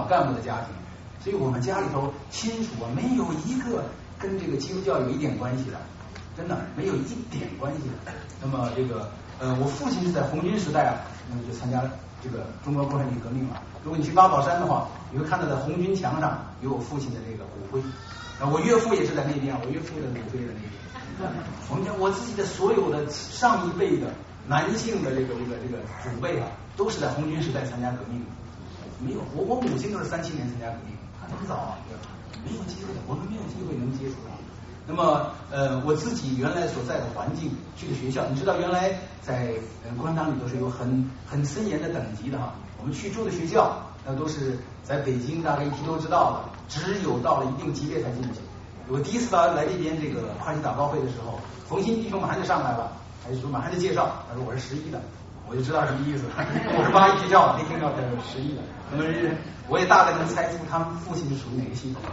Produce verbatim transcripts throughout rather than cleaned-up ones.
干部的家庭，所以我们家里头亲属啊没有一个跟这个基督教有一点关系的，真的没有一点关系的。那么这个呃，我父亲是在红军时代啊，那么就参加这个中国共产主义革命了。如果你去八宝山的话，你会看到在红军墙上有我父亲的这个骨灰。啊，我岳父也是在那边，我岳父的骨灰在那边。我们家我自己的所有的上一辈的男性的这个这个这个祖辈啊，都是在红军时代参加革命的。没有，我我母亲都是三七年参加革命，很早啊，对吧？没有机会的，我们没有机会能接触到。那么呃，我自己原来所在的环境，去的学校，你知道原来在呃共产党里头是有很很森严的等级的哈。我们去住的学校，那都是在北京大概一提都知道的，只有到了一定级别才进去。我第一次来来这边这个跨级祷告会的时候，冯鑫弟兄马上就上来了，还是说马上就介绍，他说我是十一的，我就知道什么意思，我是八一学校，没听到他是十一的。那么我也大概能猜出他们父亲是属于哪个系统。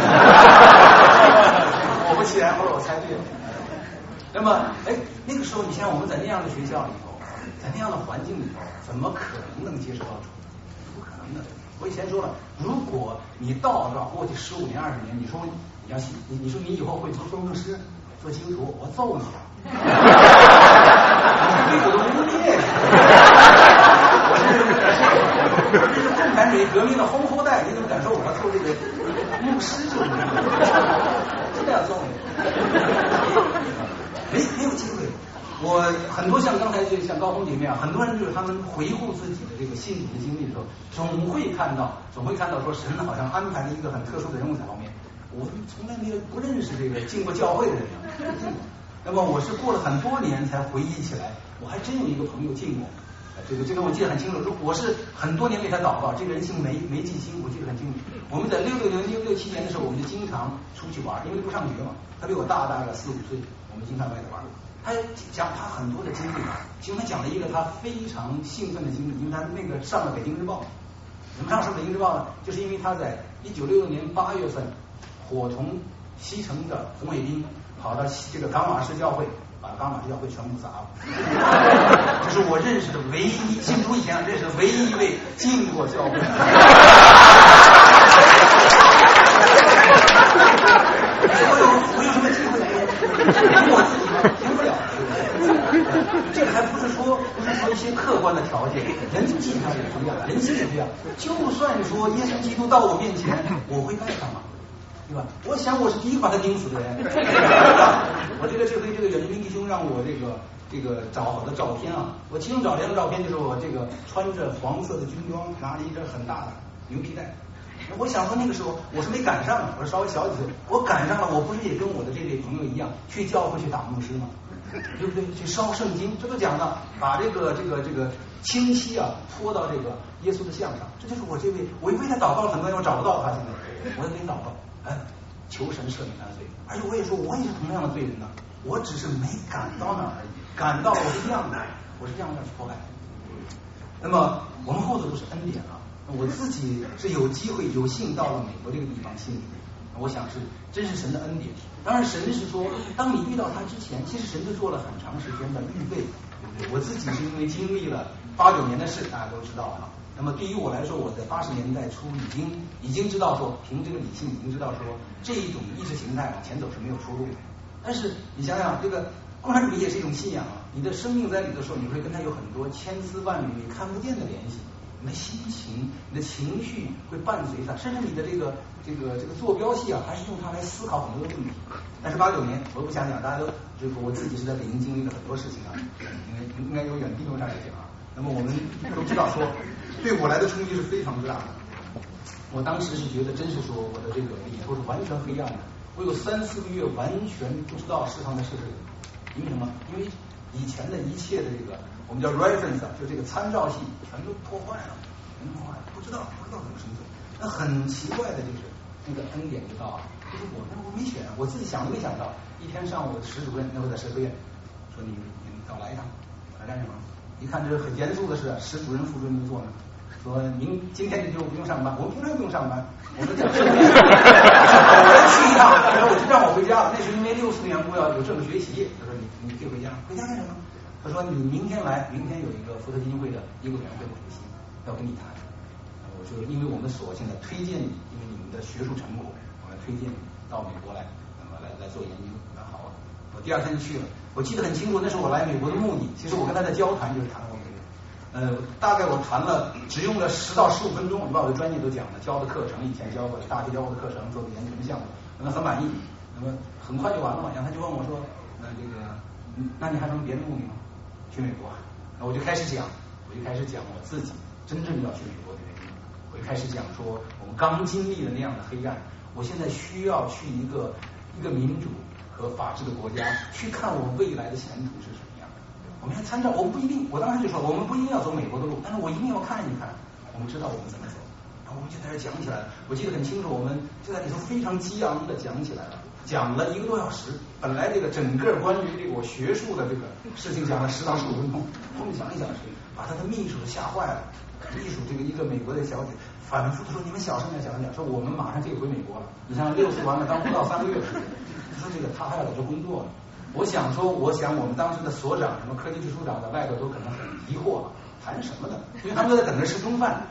果不其然，后来我猜对了。那么，哎，那个时候你像我们在那样的学校里头，在那样的环境里头，怎么可能能接受到主？不可能的。我以前说了，如果你到这过去十五年、二十年，你说你要信，你你说你以后会做做牧师、做基督徒，我揍你啊！你对我的污蔑！这是共产主义革命的轰后代，你怎么敢说我要做这个牧师这种人？真的要揍你？没没有机会。我很多像刚才就像高峰姐妹啊，很多人就是他们回顾自己的这个信主的经历的时候，总会看到，总会看到说神好像安排了一个很特殊的人物在后面。我从来没有不认识这个进过教会的人啊。那么我是过了很多年才回忆起来，我还真有一个朋友进过。这个这个我记得很清楚，我是很多年为他祷告。这个人姓梅，梅继兴，我记得很清楚。我们在六六年、六六七年的时候，我们就经常出去玩，因为不上学嘛。他比我大大概四五岁，我们经常外头玩。他讲他很多的经历，其中他讲了一个他非常兴奋的经历，因为他那个上了《北京日报》。怎么上是《北京日报》呢？就是因为他在一九六六年八月份，伙同西城的红卫兵跑到这个冈瓦市教会，把冈瓦市教会全部砸了。这是我认识的唯一信主以前认识的唯一一位进过教会。我有我有什么机会？凭我自己吗？凭不了。这个还不是说不是说一些客观的条件，人性它也不一样，人性也不一样。就算说耶稣基督到我面前，我会拜他吗？对吧？我想我是第一个把他钉死的人。我这个这回这个远近弟兄让我这个这个找好的照片啊，我其中找了一张照片，就是我这个穿着黄色的军装，拿着一根很大的牛皮带。我想说那个时候我是没赶上了，我是稍微小几岁，我赶上了，我不是也跟我的这位朋友一样去教会去打牧师吗？对不对？去烧圣经，这都讲的，把这个这个这个清晰啊泼到这个耶稣的像上，这就是我这位，我为他祷告了很多年，我找不到他，现在我也没祷告，哎，求神赦免他的罪。而且我也说我也是同样的罪人呢，我只是没赶到那儿而已，赶到我是一样的，我是这样的去迫害。那么我们后头都是恩典啊，我自己是有机会有幸到了美国这个地方信主，我想是真是神的恩典。当然神是说，当你遇到他之前，其实神就做了很长时间的预备，对不对？我自己是因为经历了八九年的事，大家都知道了。那么对于我来说，我在八十年代初已经已经知道说，凭这个理性已经知道说，这一种意识形态往前走是没有出路的。但是你想想，这个共产主义也是一种信仰啊，你的生命在里的时候，你会跟他有很多千丝万缕你看不见的联系。你的心情、你的情绪会伴随它，甚至你的这个这个这个坐标系啊，还是用它来思考很多的问题。但是八九年，我不想讲，大家都这个我自己是在北京经历了很多事情啊，因为应该有远地图上来讲啊。那么我们都知道说，对我来的冲击是非常之大的。我当时是觉得，真是说我的这个里头是完全黑暗的，我有三四个月完全不知道世上的是什么。因为什么？因为以前的一切的这个。我们叫 reference 啊，就这个参照系全都破坏了，全都破坏了，不知道不知道怎么生存。那很奇怪的就是那个恩典就到了，就是我那我没选，我自己想都没想到。一天上午，史主任那会在社科院说你你早来一趟，来干什么？一看这是很严肃的事，史主任、副主任就坐那，说明今天你就不用上班，我们平常不用上班，我们在社科院偶然去一趟，他说我就让我回家了。那是因为六四年不要有这个学习，他说你你可以回家，回家干什么？他说你明天来，明天有一个福特基金会的一个委员会主席要跟你谈。我我说因为我们所现在推荐你，因为你们的学术成果，我们推荐你到美国来，那么来来做研究。那好啊，我第二天就去了。我记得很清楚，那是我来美国的目的。其实我跟他的交谈就是谈我这个，呃，大概我谈了只用了十到十五分钟，我就把我的专业都讲了，教的课程以前教过的，大学教过的课程，做的研究项目，那么很满意。那么很快就完了嘛，然后他就问我说，那这个，那你还有什么别的目的吗？去美国？那我就开始讲，我就开始讲我自己真正要去美国的原因。我就开始讲说，我们刚经历了那样的黑暗，我现在需要去一个一个民主和法治的国家，去看我们未来的前途是什么样的。我们要参照，我们不一定，我当时就说，我们不一定要走美国的路，但是我一定要看一看，我们知道我们怎么走。然后我们就在这讲起来了，我记得很清楚，我们就在里头非常激昂的讲起来了。讲了一个多小时，本来这个整个关于这个我学术的这个事情讲了十到十五分钟，后面讲一讲是把他的秘书吓坏了。秘书这个一个美国的小姐反复的说：“你们小声点，小声点。”说我们马上就回美国了。你像六岁完了，刚不到三个月的时间，说这个他还要在这工作呢。我想说，我想我们当时的所长什么科技处处长在外头都可能很疑惑，谈什么呢？因为他们都在等着吃中饭。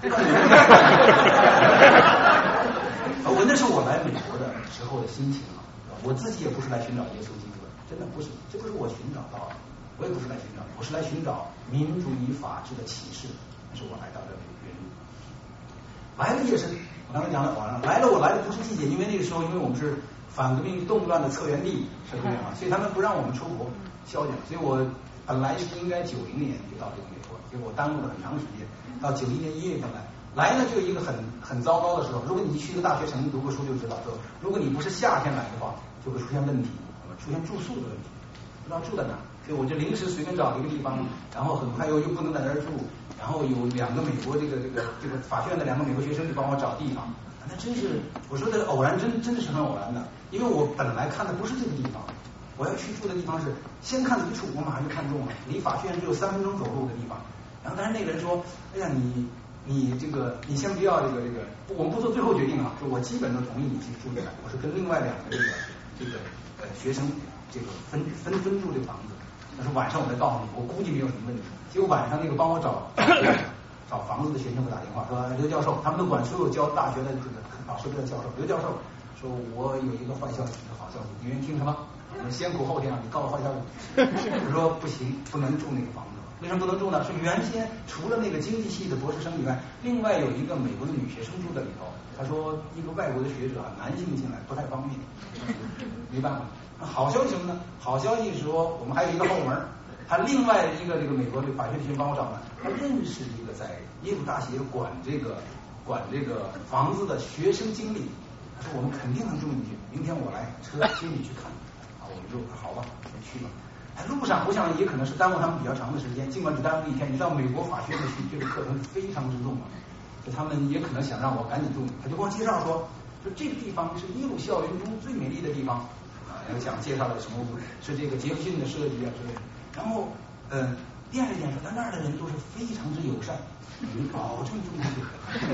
我那是我来美国的时候的心情啊。我自己也不是来寻找耶稣基督的，真的不是，这不是我寻找到的，我也不是来寻找，我是来寻找民主与法治的启示，那是我来到这里的原因。来了也是，我刚才讲的网上来了，我来的不是季节，因为那个时候，因为我们是反革命动乱的策源地，是这样嘛，所以他们不让我们出国消遣，所以我本来是应该九零年就到这个美国，结果我耽误了很长时间，到九一年一月份来。来呢，就一个很很糟糕的时候。如果你去一个大学城读过书就知道，说如果你不是夏天来的话，就会出现问题，出现住宿的问题，不知道住在哪。所以我就临时随便找了一个地方，然后很快又又不能在那儿住，然后有两个美国这个这个这个法学院的两个美国学生就帮我找地方。那真是我说的偶然，真真的是很偶然的，因为我本来看的不是这个地方，我要去住的地方是先看一处，我马上就看中了，离法学院只有三分钟走路的地方。然后但是那个人说，哎呀你。你这个，你先不要这个这个，我们不做最后决定啊，就我基本都同意你去住进来。我是跟另外两个这个这个呃学生这个分分分住这个房子，但是晚上我再告诉你，我估计没有什么问题。结果晚上那个帮我找找房子的学生给我打电话说，刘教授，他们都管所有教大学的这个老师都叫教授，刘教授说我有一个坏消息，一个好消息，你愿意听什么？先苦后甜啊，你告诉坏消息。我说不行，不能住那个房子。为什么不能住呢？是原先除了那个经济系的博士生以外，另外有一个美国的女学生住在里头。她说一个外国的学者，男性进来不太方便，没办法。好消息什么呢？好消息是说我们还有一个后门，他另外一个这个美国的法学学生帮我找的，他认识一个在耶鲁大学管这个管这个房子的学生经理，他说我们肯定能住进去，明天我来车接你去看。啊，我们就好吧，就去吧。路上我想也可能是耽误他们比较长的时间，尽管只耽误一天。你知道美国法学院去这个课程非常之重嘛，就他们也可能想让我赶紧住，他就给我介绍说，说这个地方是耶鲁校园中最美丽的地方啊，然后讲介绍了什么是这个杰弗逊的设计啊之类的。然后呃第二点说，他那儿的人都是非常之友善，你保证住进去。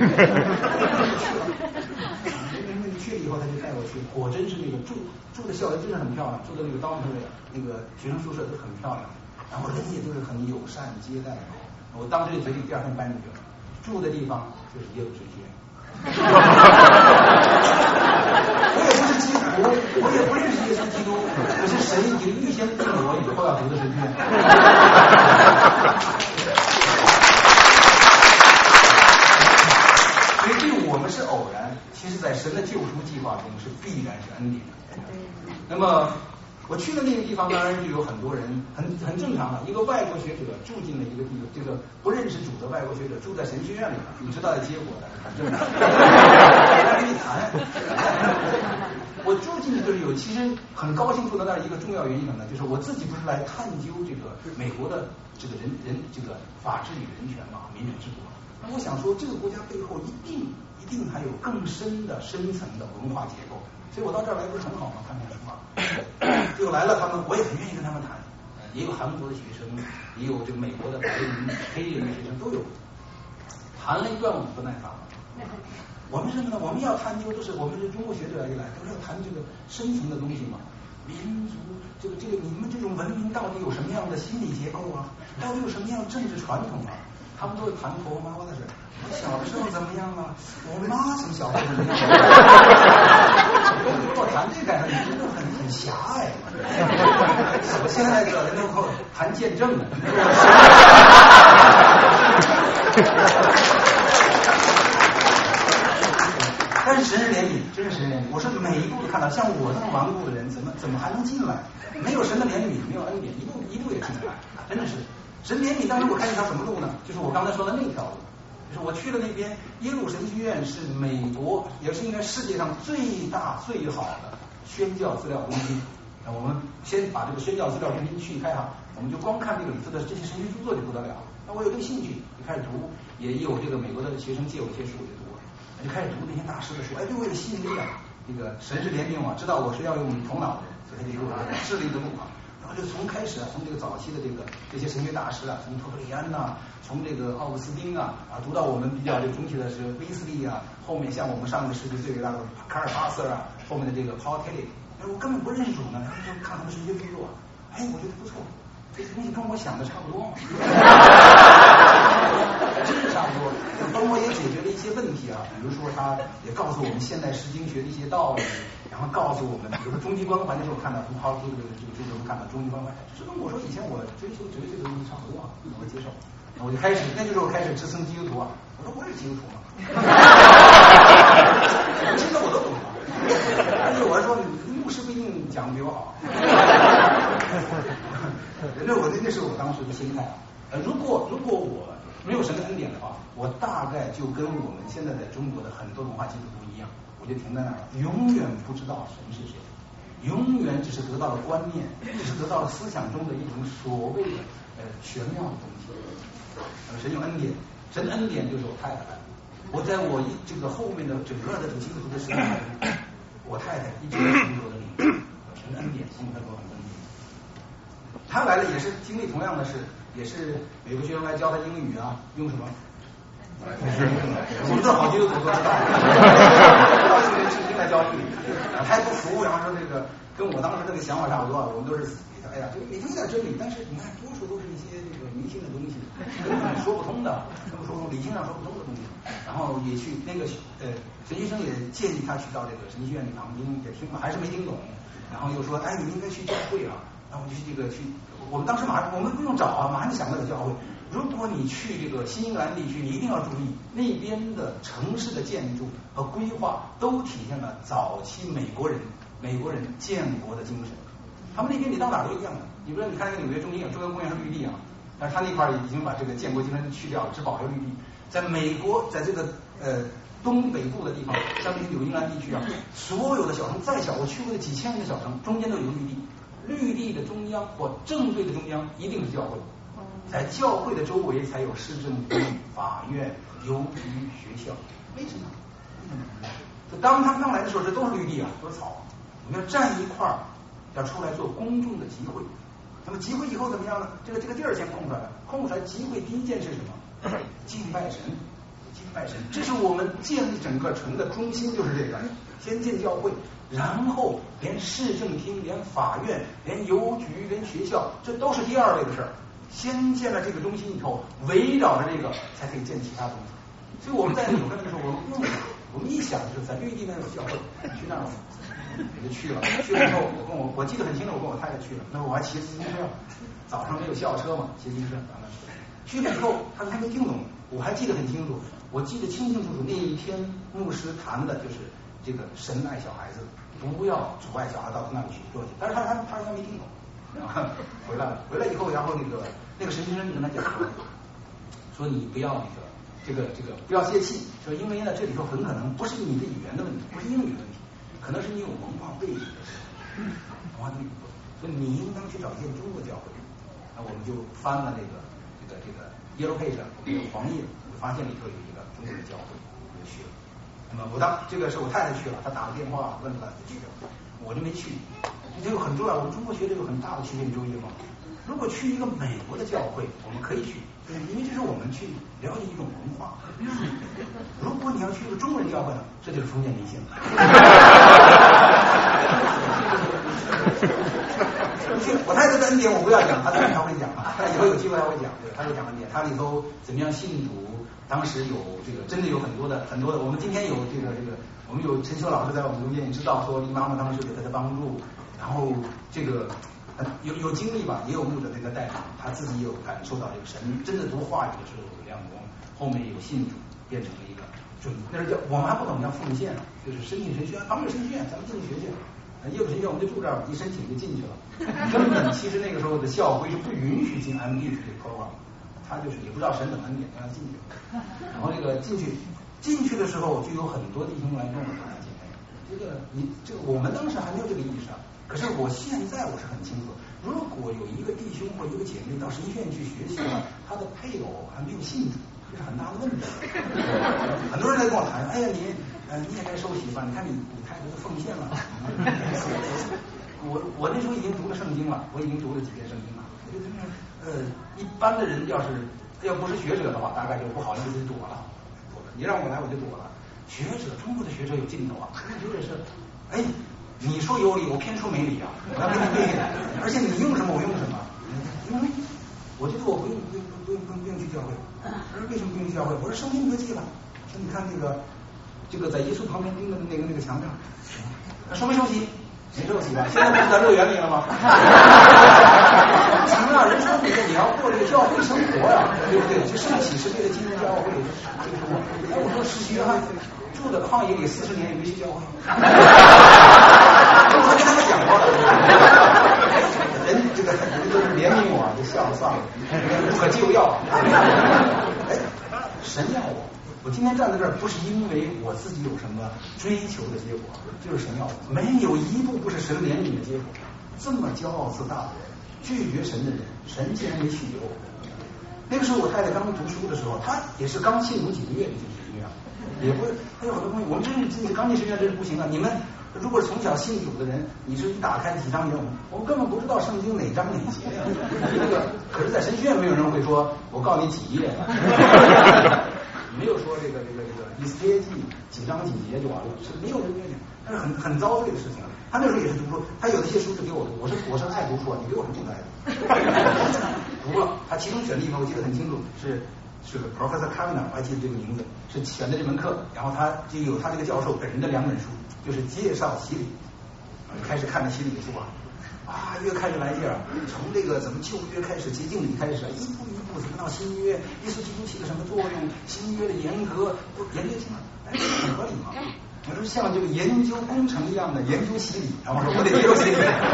那去了以后，他就带我去，果真是那个住住的校园真的很漂亮，住的那个当时的那个学生宿舍都很漂亮，然后人也都是很友善接待。我当时就决定第二天搬进去了，住的地方就是耶鲁神学院。我也不是基督徒，我也不认识耶稣基督，可是神已经预先定了我以后要读的神学院。所以对我们是偶然，其实在神的救赎计划中是必然是恩典的。那么我去的那个地方，当然就有很多人，很很正常的，一个外国学者住进了一个地方，这个不认识主的外国学者住在神学院里边，你知道的结果的，很正常。跟你谈，我住进去就是有，其实很高兴住到那儿一个重要原因呢，就是我自己不是来探究这个美国的这个人人这个法治与人权嘛，民主制度。那我想说，这个国家背后一定一定还有更深的深层的文化结构，所以我到这儿来不是很好吗？看看书嘛，结果来了，他们我也很愿意跟他们谈，也有韩国的学生，也有这个美国的白人、黑人的学生都有，谈了一段我们不耐烦了。我们什么呢？我们要探究，都是我们是中国学者一来，都是要谈这个深层的东西嘛。民族，这个这个，你们这种文明到底有什么样的心理结构啊？到底有什么样的政治传统啊？ 他们都是谈婆婆妈妈的事。我小的时候怎么样啊？我妈从小时候怎么样？跟我谈这个，你真的很很狭隘。我现在这人都够谈见证的。但是神是怜悯，真是神是怜悯。我是每一步都看到，像我这么顽固的人，怎么怎么还能进来？没有神的怜悯，没有恩典，一步一步也进不来。真的是神怜悯。当时我看一条什么路呢？就是我刚才说的那条路，就是我去的那边耶鲁神学院是美国，也是应该世界上最大最好的宣教资料中心。那我们先把这个宣教资料中心去开哈，我们就光看这个里头的这些神学著作就不得了。那我有这个兴趣，就开始读，也有这个美国的学生借我一些书，我就读。我就开始读那些大师的书，哎，对我有吸引力啊！这个神是怜悯我，知道我是要用头脑的人，所以他就给我指了一个路啊。然后就从开始啊，从这个早期的这个这些神学大师啊，从托克里安呐、啊，从这个奥古斯丁啊啊，读到我们比较这个中期的是威斯利啊，后面像我们上个世纪最伟大的卡尔巴瑟啊，后面的这个 Paul Tillich， 哎，我根本不认识主呢，然后就看他们神学著作，哎，我觉得不错，这些东西跟我想的差不多。真是差不多，帮我也解决了一些问题啊，比如说他也告诉我们现代诗经学的一些道理，然后告诉我们，比如说终极关怀的时候看到从好这个这个这个看到终极关怀，这跟我说以前我追求哲学的东西差不多啊，我接受，我就开始那就是我开始支撑基督徒啊，我说我也是基督徒嘛，现在我都懂了，但是我还说牧师不一定讲的比我好，那我那是我当时的心态啊。呃，如果如果我没有神的恩典的话，我大概就跟我们现在在中国的很多文化基督徒一样，我就停在那儿了，永远不知道神是谁，永远只是得到了观念，只是得到了思想中的一种所谓的呃玄妙的东西。呃，神用恩典，神的恩典就是我太太来，我在我一这个后面的整个的这个基督徒的时代，我太太一直在神国的领域，神的恩典，神的恩典。他来了也是经历同样的事，也是美国学生来教他英语啊，用什么？我们这好基督徒都知道，教英语是应该教英语，他也不服，然后说这个跟我当时那个想法差不多，我们都是哎呀，这个也就有点真理，但是你看多数都是一些这个迷信的东西，根本说不通的，根本说不通，理性上说不通的东西。然后也去那个呃神学生也建议他去到这个神学院里旁听，也听了还是没听懂，然后又说哎你应该去教会啊。然后就去这个去，我们当时马上我们不用找啊，马上就想到有教会。如果你去这个新英格兰地区，你一定要注意那边的城市的建筑和规划都体现了早期美国人美国人建国的精神。他们那边你到哪都一样的，你比如你看那个纽约中心中央公园是绿地啊，但是他那块已经把这个建国精神去掉了，只保留绿地。在美国，在这个呃东北部的地方，像这些纽英格兰地区啊，所有的小城再小，我去过的几千人的小城，中间都有绿地。绿地的中央或正对的中央一定是教会，在教会的周围才有市政府、法院、邮局、学校。为什么？就当他们刚来的时候，这都是绿地啊，都是草。我们要站一块儿，要出来做公众的集会。那么集会以后怎么样呢？这个这个地儿先空出来了，空出来集会第一件是什么？敬拜神，敬拜神。这是我们建立整个城的中心，就是这个。先建教会。然后连市政厅、连法院、连邮局、连学校，这都是第二位的事儿。先建了这个中心以后，围绕着这个才可以建其他东西。所以我们在纽约的时候，我们不用，我们一想就是在绿地那有教会，去那儿我就去了。去了以后，我跟我我记得很清楚，我跟我太太去了。那我还骑自行车，早上没有校车嘛，骑自行车咱们去了以后，他们还没听懂，我还记得很清楚。我记得清清楚楚，那一天牧师谈的就是。这个神爱小孩子，不要阻碍小孩到那里去做去。但是他他他应该没听懂，然后回来了，回来以后，然后那个那个神学生就跟他讲说，说你不要那个这个这个不要泄气，说因为呢这里头很可能不是你的语言的问题，不是英语的问题，可能是你有文化背景的事，文化背景，所以你应当去找一些中国教会。那我们就翻了那个这个这个 Yellow Page 这个黄页，就发现里头有一个中国的教会，我就去了。那么我当这个是我太太去了，她打了电话问了这个，我就没去。这个很重要，我们中国学这个很大的区别，你注意吗？如果去一个美国的教会，我们可以去，因为这是我们去了解一种文化。如果你要去一个中国人教会呢，这就是封建迷信了。 我太太的恩典我不要讲，他当然他会讲嘛，他以后有机会他会讲，对，他会讲恩典，他里头怎么样信主，当时有这个真的有很多的很多的，我们今天有这个这个，我们有陈修老师在我们中间，也知道说李妈妈当时给他的帮助，然后这个有有经历吧，也有牧者对他带领，他自己也有感受到这个神真的读话语的时候有亮光，后面有信主变成了一个准，那是叫我们还不懂叫奉献，就是申请神学院，旁边有神学院，咱们进去学去。业务神学院我们就住这儿，一申请就进去了。根本其实那个时候的教会是不允许进 M D 这个 program， 他就是也不知道神怎么恩典让他进去。然后这个进去进去的时候，就有很多弟兄来跟我说：“姐妹，这个你这个我们当时还没有这个意识啊。可是我现在我是很清楚，如果有一个弟兄或一个姐妹到神学院去学习了，他的配偶还没有信主，这是很大的问题。很多人在跟我谈，哎呀你。”呃，你也该受洗吧？你看你你太太都奉献了。我我那时候已经读了圣经了，我已经读了几遍圣经了。我觉得呃，一般的人要是要不是学者的话，大概就不好意思就躲了。你让我来我就躲了。学者，中国的学者有劲头啊！学者是，哎，你说有理，我偏说没理啊！我要跟你对，而且你用什么我用什么。因为我觉得我不用不用不用不用不用去教会。他说为什么不用去教会？我说圣经得记了。说你看这个。这个在耶稣旁边钉的那个那个墙上，收没收洗？没收洗吧？现在不是在乐园里了吗？行啊，人说你你要过这个教会生活呀、啊，对不对？就受洗是为了进入教会，这个什么？哎，我说使徒约翰住在旷野里四十年也没去教会，我跟他们讲过了。人这个人都是怜悯我，就笑了算了，不可救药。哎，神要我。我今天站在这儿，不是因为我自己有什么追求的结果，就是神要我，没有一步不是神怜悯的结果。这么骄傲自大的人，拒绝神的人，神竟然没去留我。那个时候我太太刚读书的时候，她也是刚信主几个月就进神学院，也不是，她有很多东西，我们真是进刚进神学院真是不行啊！你们如果是从小信主的人，你是一打开几章经，我们根本不知道圣经哪章哪节呀。这个可是在神学院没有人会说，我告诉你几页。没有说这个这个这个以斯帖记几章几节就完了，是没有人这样讲，但是很很遭罪的事情。他那时候也是读书，他有一些书是给我读，我是我是爱读书，你给我是不爱的。读了，他其中选的一门我记得很清楚，是是个 Professor Kavanaugh， 我还记得这个名字，是选的这门课，然后他就有他这个教授本人的两本书，就是介绍洗礼，开始看的洗礼书啊。啊，越看越来劲儿，从这个怎么旧约开始，洁净礼开始，一步一步怎么到新约，耶稣基督起了什么作用，新约的严格，研究清了，哎，很合理嘛。我说像这个研究工程一样的研究洗礼，然后说我得接受洗礼，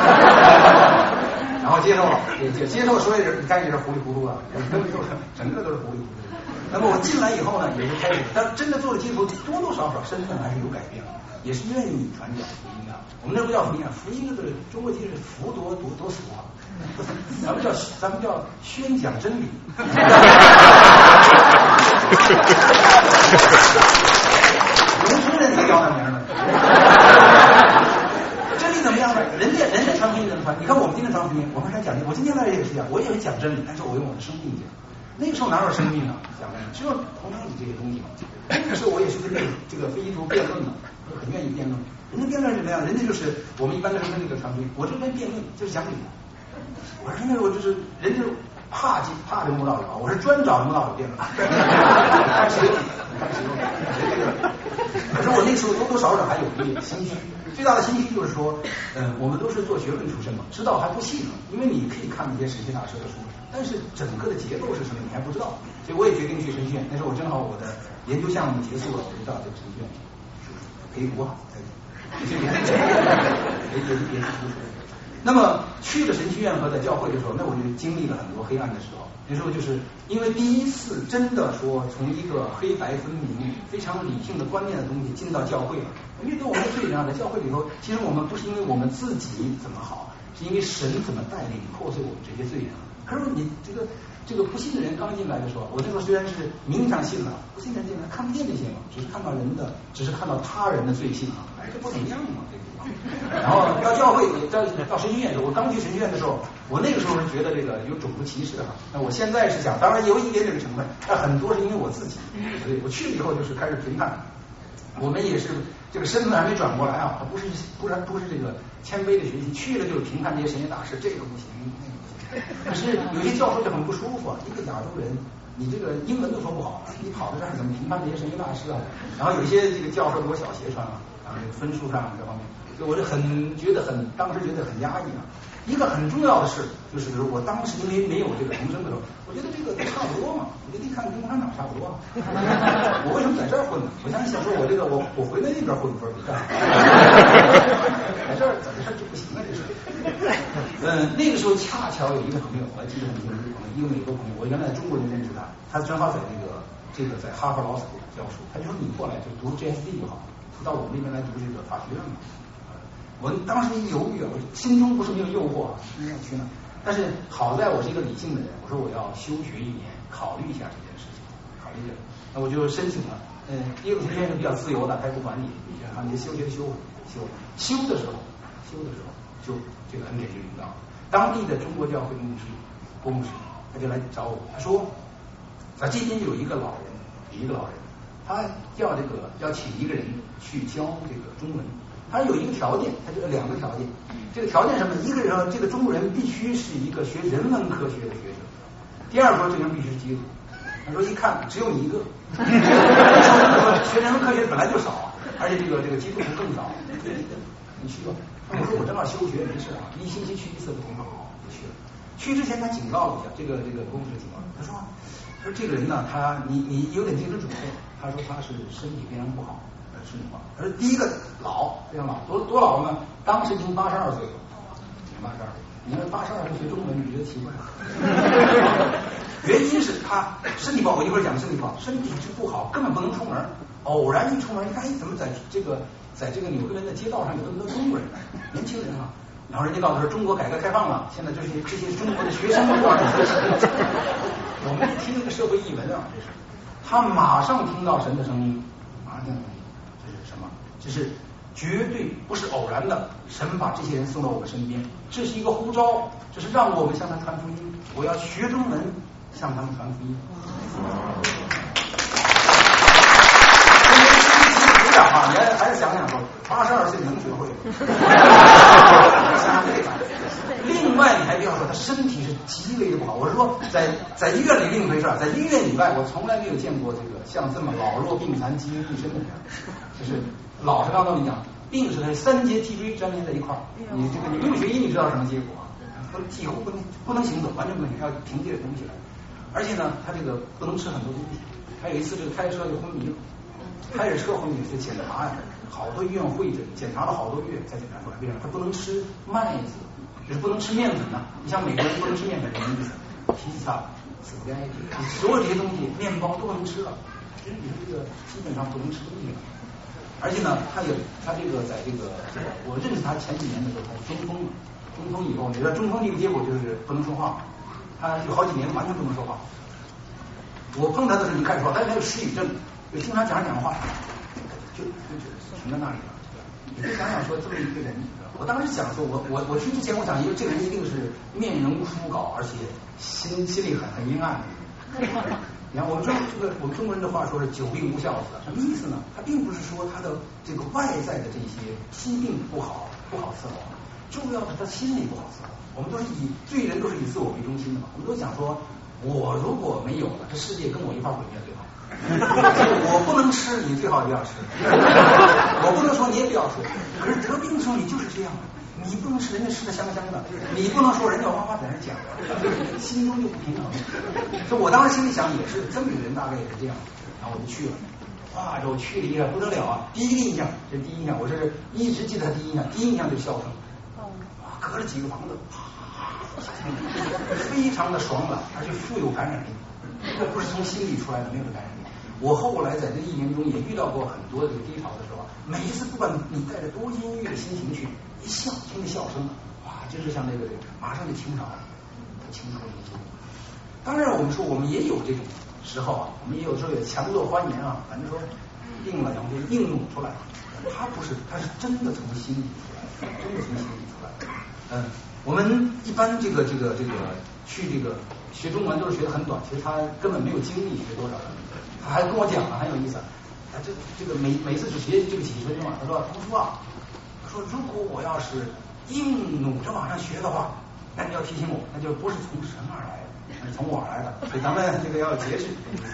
然后接受了，接接受，所以人你看也是糊里糊涂的，根本就是整个都是糊里糊涂。那么我进来以后呢，也是开始，但真的做了基督徒，多多少少身份还是有改变的，也是愿意传讲福音的。我们那不叫福音啊，福音就是中国其实福多多多俗啊，咱们叫咱们叫宣讲真理。农村人才叫那名呢。真理怎么样呢？人家人家传福音怎么传？你看我们今天传福音，我们还讲，我今天来也是讲，我也会讲真理，但是我用我的生命讲。那个时候哪有生命啊？讲的只有头脑里这些东西嘛。那个时候我也是跟这个非遗图辩论的，我很愿意辩论。人家辩论是怎么样？人家就是我们一般都是跟那个传福音，我这边辩论就是讲理。我说那个我就是人就是怕怕这个慕道友，我是专找慕道友辩论。看谁有理，看谁有理。这个，可是我那时候多多少少还有一点心虚。最大的心虚就是说，嗯、呃，我们都是做学问出身嘛，知道还不细呢。因为你可以看那些神学大师的书，但是整个的结构是什么你还不知道。所以我也决定去神学院。那时候我正好我的研究项目结束了，我就到这个神学院陪读啊，也也也也是读书。那么去了神学院和在教会的时候，那我就经历了很多黑暗的时候。那时候就是因为第一次真的说从一个黑白分明、非常理性的观念的东西进到教会了。因为我们的罪人啊，在教会里头，其实我们不是因为我们自己怎么好，是因为神怎么带领破碎我们这些罪人。可是你这个这个不信的人刚进来的时候，我那时候虽然是名义上信了，不信的人进来看不见这些嘛，只是看到人的，只是看到他人的罪性啊，哎，这不怎么样嘛，这个地方。然后到教会，到到神学院的时候，我刚去神学院的时候，我那个时候是觉得这个有种族歧视哈。那我现在是想，当然有一点点的成分，但很多是因为我自己，所以我去了以后就是开始评判。我们也是这个身份还没转过来啊，他不是不是不是这个谦卑的学习，去了就是评判这些神学大师，这个不行，那个不行。可是有些教授就很不舒服啊，一个亚洲人，你这个英文都说不好，你跑到这儿怎么评判这些神学大师啊？然后有些这个教授给我小鞋穿了，啊，这个分数上这方面，所以我就很觉得很，当时觉得很压抑啊。一个很重要的事就是，我当时因为没有这个童声的时候，我觉得这个差不多嘛，我觉得一看跟共产党差不多啊。我为什么在这儿混呢？我想想说，我这个我我回来那边混分比这儿，在这儿在这儿就不行了，这是。嗯，那个时候恰巧有一个朋友，我还记得很清楚，一个美国朋友，我原来中国人认识他，他正好在这个这个在哈佛老师教书，他就说你过来就读 J S D 就好，到我们那边来读这个法学院嘛。我当时一犹豫啊，我心中不是没有诱惑啊，要去那。但是好在我是一个理性的人，我说我要休学一年，考虑一下这件事情，考虑一下。那我就申请了。嗯，耶鲁学院是比较自由的，他也不管你，啊，你休学休休休的时候，休的时候就这个很给力领导，当地的中国教会牧师郭牧师，他就来找我，他说，在这边就有一个老人，有一个老人，他要这个要请一个人去教这个中文。他有一个条件，他就两个条件。这个条件什么？一个人，这个中国人必须是一个学人文科学的学生。第二说，这个人必须是基督徒。他说一看只有你一个，学人文科学本来就少啊，而且这个这个基督徒更少。你去吧。我说我正好休学，没事啊，一星期去一次不挺好？我去了。去之前他警告了一下，这个这个公司警告，他说他说这个人呢，他你你有点精神准备。他说他是身体非常不好。是什么？他说第一个老，非常老，多多老呢？当时已经八十二岁了，八十二。你看八十二岁学中文，你觉得奇怪？原因是他身体不好，我一会儿讲身体不好，身体是不好，根本不能出门。偶然一出门，你看，哎，怎么在这个在这个纽约的街道上有这么多中国人，年轻人啊？然后人家告诉说，中国改革开放了，现在这些这些中国的学生都要学习。我们一听这个社会译文啊，这是他马上听到神的声音，马上听到。这是绝对不是偶然的，神把这些人送到我们身边，这是一个呼召，这是让我们向他传福音。我要学中文，向他们传福音。鼓掌啊！你还是想想说，八十二岁能学会。想想这个。另外，你还不要说，他身体是极为的不好。我是说，在在医院里另一回事，在医院以外，我从来没有见过这个像这么老弱病残、疾云一身的人，就是。老实刚跟你讲，病是和三节脊椎粘连在一块儿，你这个你不用学医，你知道什么结果啊？都几乎不能不能行走，完全不能行，要凭借着东西来。而且呢，他这个不能吃很多东西。还有一次这个开车就昏迷了，开着车昏迷就检查呀，好多医院会诊，检查了好多月才检查出来。为什么？他不能吃麦子，就是不能吃面粉呢。你像美国人不能吃面粉，什么意思？披萨、死不该，所有这些东西，面包都不能吃了。其实你这个基本上不能吃东西了。而且呢，他有他这个在这个这个，我认识他前几年的时候，他中风了。中风以后，你知道中风的一个结果就是不能说话，他有好几年完全不能说话。我碰他的时候就开始说，但是他有失语症，就经常讲讲话，就就就停在那里了。你就想想说这么一个人，我当时想说，我我我去之前，我想一个这个人一定是面容枯槁，而且心心里很很阴暗。你看，我们中这个我们中国人的话说是久病无孝子，什么意思呢？他并不是说他的这个外在的这些疾病不好不好伺候，重要的是他心里不好伺候。我们都是以罪人都是以自我为中心的嘛，我们都想说，我如果没有了，这世界跟我一块毁灭最好。我不能吃，你最好不要吃；我不能说，你也不要说。可是得病的时候你就是这样。你不能吃人家吃的香香的，你不能说人家哇哇在那讲，心中就不平衡。所以我当时心里想也是，这么一个人大概也是这样，然后我就去了。哇，这我去了一下不得了啊！第一个印象，这第一印象，我是一直记得他第一印象，第一印象就是笑声。哇，隔着几个房子，非常的爽朗，而且富有感染力。这不是从心里出来的，没有感染力。我后来在这一年中也遇到过很多这个低潮的时候，每一次不管你带着多阴郁的心情去一笑，听着笑声，哇，就是像那个这个，马上就清潮了，他清出了一些。当然，我们说我们也有这种时候啊，我们也有时候也强作欢颜啊，反正说病了，然后就硬弄出来。他不是，他是真的从心里出来的，真的从心里出来的。嗯，我们一般这个这个这个去这个学中文都是学的很短，其实他根本没有精力学多少。他还跟我讲了很有意思， 啊，这这个每每次只学这个几分钟啊，他说同叔啊，他说如果我要是硬努着往上学的话，那你要提醒我，那就不是从神而来的，那是从我而来的，所以咱们这个要有节制。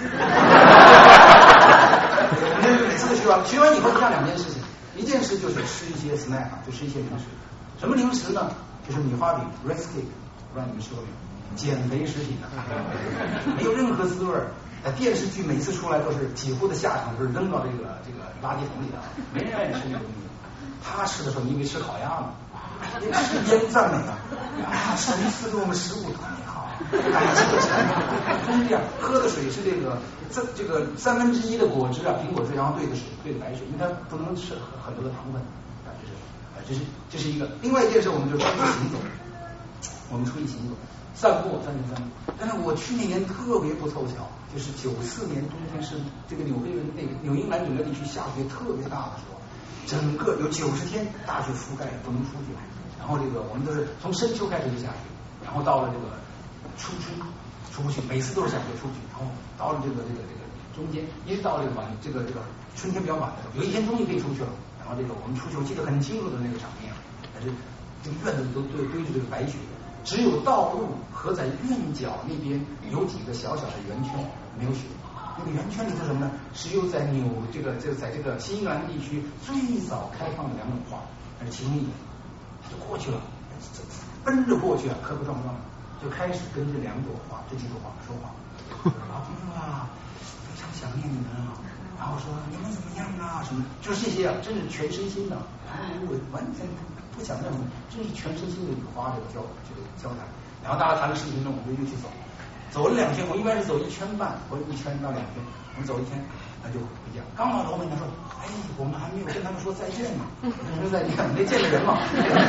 我们每次都学完，学完以后干两件事情，一件事就是吃一些 snack， 就吃一些零食。什么零食呢？就是米花饼 rice cake， 不知道你们吃过没有？减肥食品，没有任何滋味。呃，电视剧每次出来都是几乎的下场都是扔到这个这个垃圾桶里的，没人愿意吃那个东西。他吃的时候，你以为吃烤鸭呢？边吃边赞美啊！啊，神赐给我们食物特别好，感谢神，真是这样。喝的水是这个这这个三分之一的果汁啊，苹果汁，然后兑的水，兑的白水，因为它不能吃很多的糖分啊，这是啊，这是这是一个。另外一件事，我们就出去行走，我们出去行走，散步，散步，散步。但是我去那年特别不凑巧，就是九四年冬天是这个纽贝文那个纽英兰整个地区下雪特别大的时候。整个有九十天大雪覆盖，不能出去。然后这个我们都是从深秋开始就下雪，然后到了这个初春出不去，每次都是下雪出不去。然后到了这个这个这个中间，一直到这个晚这个这个春天比较晚的时候，有一天终于可以出去了。然后这个我们出去，我记得很清楚的那个场面，但是这个院子里都堆堆着这个白雪，只有道路和在院角那边有几个小小的圆圈，没有雪。那个圆圈里头什么呢？是由在纽这个这个在这个新英格兰地区最早开放的两种花，那是其中一点，他就过去了，奔着过去啊，磕磕撞撞，就开始跟这两朵花、这几朵花说话。老朋友啊，非常想念你们啊，然后说你们怎么样啊？什么就是这些啊，真是全身心的。然后我完全不想任何，真是全身心的与花这个交这个交谈。然后大家谈了十几分钟，我们就又去走。走了两天，我一般是走一圈半或者一圈到两圈，我们走一天那就回家。刚好老板娘说：“哎，我们还没有跟他们说再见呢。”我说再见，没见着人嘛。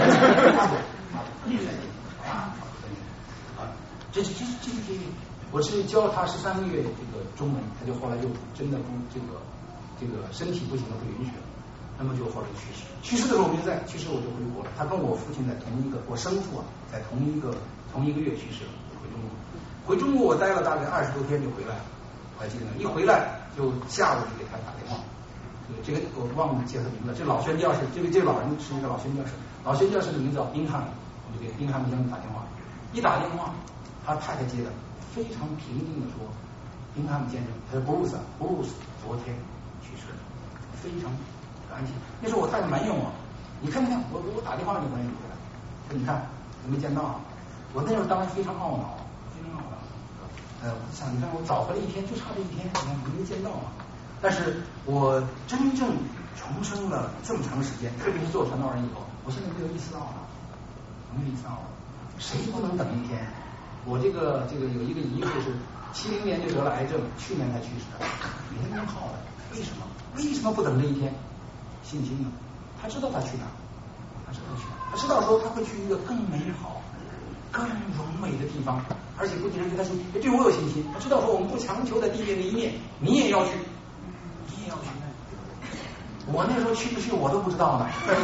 啊，这这这这这，我是教了他十三个月这个中文，他就后来就真的不这个这个身体不行了，不允许了，那么就后来去世。去世的时候我没在，去世我就回国了。他跟我父亲在同一个，我生父啊，在同一个同一个月去世了，回中国。回中国我待了大概二十多天就回来了，我还记得呢。一回来就下午就给他打电话，这个我忘了介绍名字，这老宣教士，这个这个老人是一个老宣教士，老宣教士的名字叫宾汉，我就给宾汉先生打电话。一打电话，他太太接的，非常平静的说：“宾汉先生，他说 Bruce Bruce 昨天去世了，非常感谢。”那时候我太太埋怨我，你看看我我打电话你没回来，说你看我没见到。我那时候当时非常懊恼，非常懊恼。呃，我想你看我早回来一天，就差这一天，你看没见到嘛。但是我真正重生了这么长时间，特别是做传道人以后，我现在没有一丝懊恼，没有一丝懊恼。谁不能等一天？我这个这个有一个姨父是七零年就得了癌症，去年才去世的，年年好的，为什么？为什么不等这一天？信心呢？他知道他去哪儿，他知道去哪儿，他知道说他会去一个更美好、更荣美的地方，而且不仅是对他信，也对我有信心。他知道说我们不强求在地面的一面，你也要去，你也要去。我那时候去不去我都不知道呢。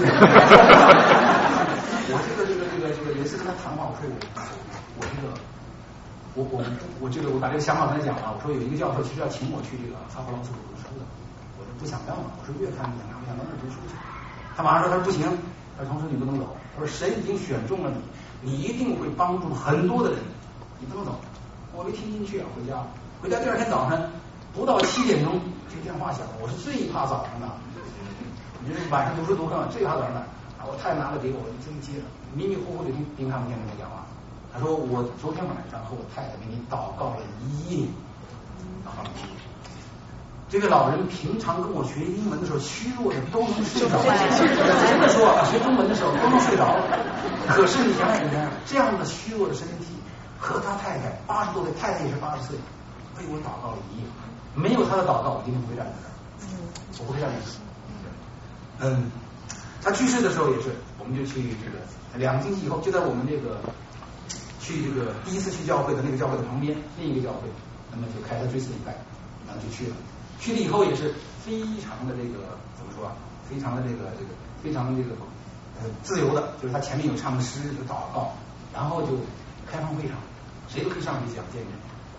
我这个这个这个这个有一次跟他谈话，我说我我这个我我我这个我把这个想法跟他讲了，我说有一个教授其实要请我去这个哈佛劳斯读书的，我说不想让了，我说越看越想让，我想到那儿读书去。他马上说他说不行，他说同时你不能走，他说神已经选中了你，你一定会帮助很多的人，你不能走。我没听进去啊，回家回家第二天早上不到七点钟这个电话响了，我是最怕早上的，你这晚上读书读很晚，最怕早上的。我太太拿了给我，我就真接了，迷迷糊糊的听宾汉先生讲话。他说我昨天晚上和我太太给你祷告了一夜，祷告了一夜。这个老人平常跟我学英文的时候虚弱的都能睡着，真的说啊，学中文的时候都能睡着。可是你想想，你看这样的虚弱的身体和他太太八十多岁，太太也是八十岁，为我祷告了一夜。没有他的祷告，我今天不会站在这儿，我不会站在这儿。嗯。他去世的时候也是，我们就去这个两个星期以后，就在我们这个去这个第一次去教会的那个教会的旁边另一个教会，那么就开了追思礼拜，然后就去了。去了以后也是非常的这个怎么说啊？非常的这个这个非常的这个呃自由的，就是他前面有唱诗有祷告，然后就开放会场，谁都可以上去讲见证。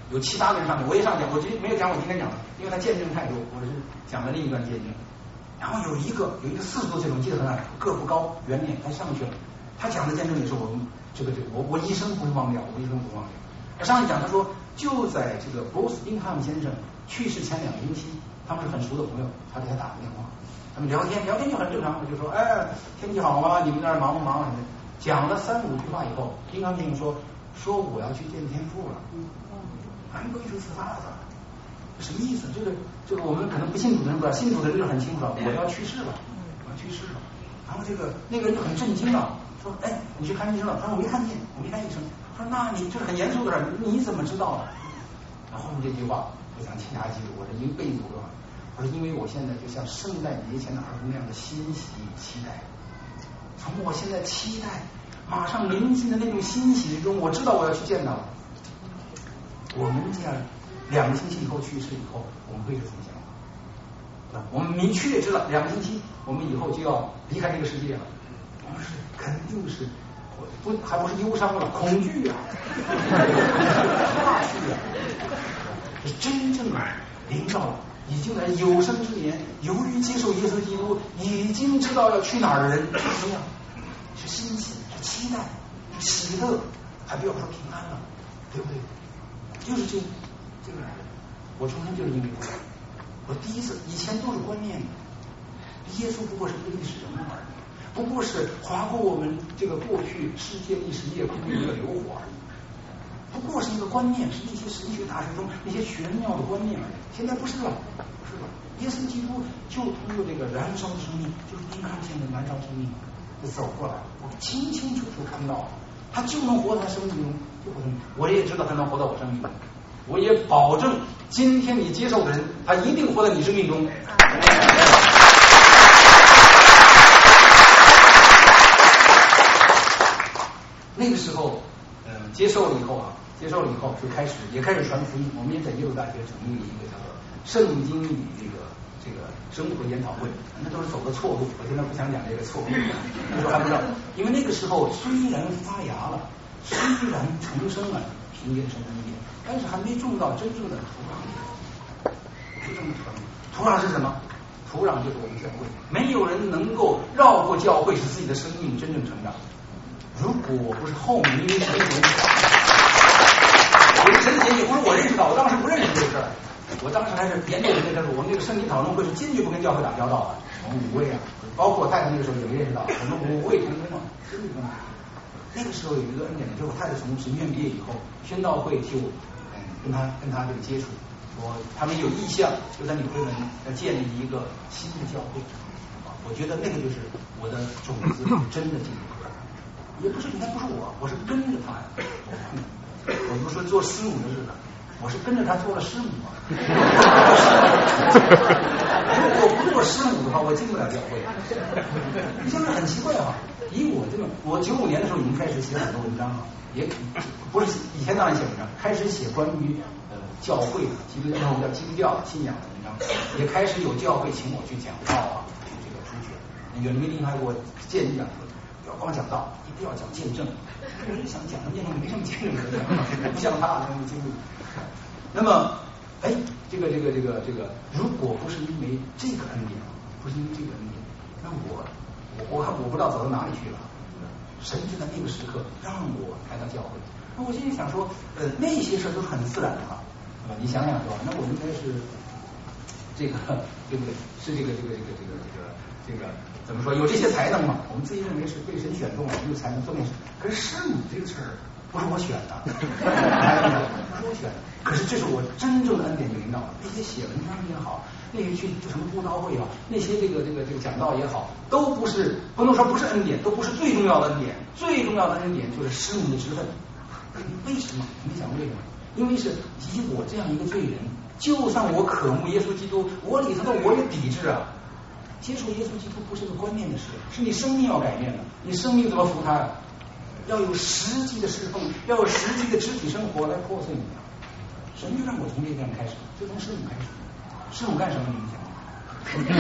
有七八个人上去，我也上讲，我今没有讲我今天讲的，因为他见证太多，我是讲的另一段见证。然后有一个有一个四十多岁，我记得很好，个不高，圆脸，他上去了，他讲的见证也是我们这个这个我我一生不会忘掉，我一生不会忘掉。他上去讲，他说就在这个 Bruce Bingham 先生去世前两个星期，他们是很熟的朋友，他给他打个电话，他们聊天聊天就很正常，就说哎天气好吗？你们那儿忙不忙？讲了三五句话以后，冰康先生说说我要去见天父了。I'm going to see Father， 什么意思？这个这个我们可能不信主的人不知道，信主的人就很清楚了，我要去世了，我要去世了。然后这个那个人就很震惊了，说哎你去看医生了？他说我没看见，我没看医生。他说那你这是很严肃的事，你怎么知道的？然后后面这句话我想亲察记住，我这一辈子我我说因为我现在就像圣诞节前的儿童那样的欣喜与期待，从我现在期待马上临近的那种欣喜之中，我知道我要去见到了。我们这样两个星期以后去世以后，我们会是怎么想？我们明确知道两个星期我们以后就要离开这个世界了，我们是肯定是不还不是忧伤了，恐惧啊，怕惧啊，是真正的临到了，已经在有生之年，由于接受耶稣基督，已经知道要去哪儿的人，是什么样？是欣喜，是期待，是喜乐，还不要说平安了，对不对？就是这这个来的。我重生就是因为这个，我第一次以前都是观念，耶稣不过是一个历史人物而已，不过是划过我们这个过去世界历史夜空的一个流火而已，不过是一个观念，是一些神学大学中那些玄妙的观念而已。现在不是了，不是了，耶稣基督就通过这个燃烧的生命，就是冰康线的燃烧生命，就走过来，我清清楚楚看到，他就能活在生命中，就活在，我也知道他能活到我生命中，我也保证今天你接受的人，他一定活在你生命中。那个时候，呃，接受了以后啊，接受了以后就开始也开始传福音。我们也在耶鲁大学成立了一个叫做圣经与这个这个生活研讨会，那都是走的错路。我现在不想讲这个错路，那时候还不知道，因为那个时候虽然发芽了，虽然重生了，凭借神的力量，但是还没种到真正的土壤里。真正的土壤，土壤是什么？土壤就是我们教会，没有人能够绕过教会使自己的生命真正成长。如果不是后面因为神的影响，我的神的结也不是我认识到，我当时不认识这个事儿，我当时还是研究这个事儿。我们这个圣经讨论会是坚决不跟教会打交道的，我们五位啊，包括我太太那个时候也没认识到，我们五位同工嘛，真的不能。那个时候有一个恩典，就是我太太从神学院毕业以后，宣道会就嗯跟他跟他这个接触，说他们有意向就在纽约门要建立一个新的教会，我觉得那个就是我的种子真的进入土壤。也不是你看不是我，我是跟着他，我不是做师母的日子，我是跟着他做了师母嘛。如果不做师母的话，我进不了教会。你现在很奇怪啊，以我这么，我九五年的时候已经开始写很多文章了，也不是以前当然写文章，开始写关于呃教会的基督教叫基督教信仰的文章，也开始有教会请我去讲道啊，这个出去。有一个地方给我建议啊。不要光讲道，一定要讲见证。我就想讲的见证没什么见证可讲，不像他那么经历。那么，哎，这个这个这个这个，如果不是因为这个恩典，不是因为这个恩典，那我我我看我不知道走到哪里去了。神就在那个时刻让我来到教会。那我心里想说，呃，那些事都是很自然的哈，对吧？你想想说，那我应该是这个对不对？是这个这个这个这个这个这个。怎么说？有这些才能嘛？我们自己认为是被神选中了，有才能做那事。可是师母这个事儿不是我选的，不是我选的。可是这是我真正的恩典就领导了。那些写文章也好，那些去什么布道会也好，那些这个这个这个讲道也好，都不是不能说不是恩典，都不是最重要的恩典。最重要的恩典就是师母的职分。为什么？你想为什么？因为是以我这样一个罪人，就算我渴慕耶稣基督，我里头的我也抵制啊。接受耶稣基督不是个观念的事，是你生命要改变的。你生命怎么服他呀？要有实际的侍奉，要有实际的肢体生活来破碎你。神就让我从这边开始，就从师母开始。师母干什么？你们想？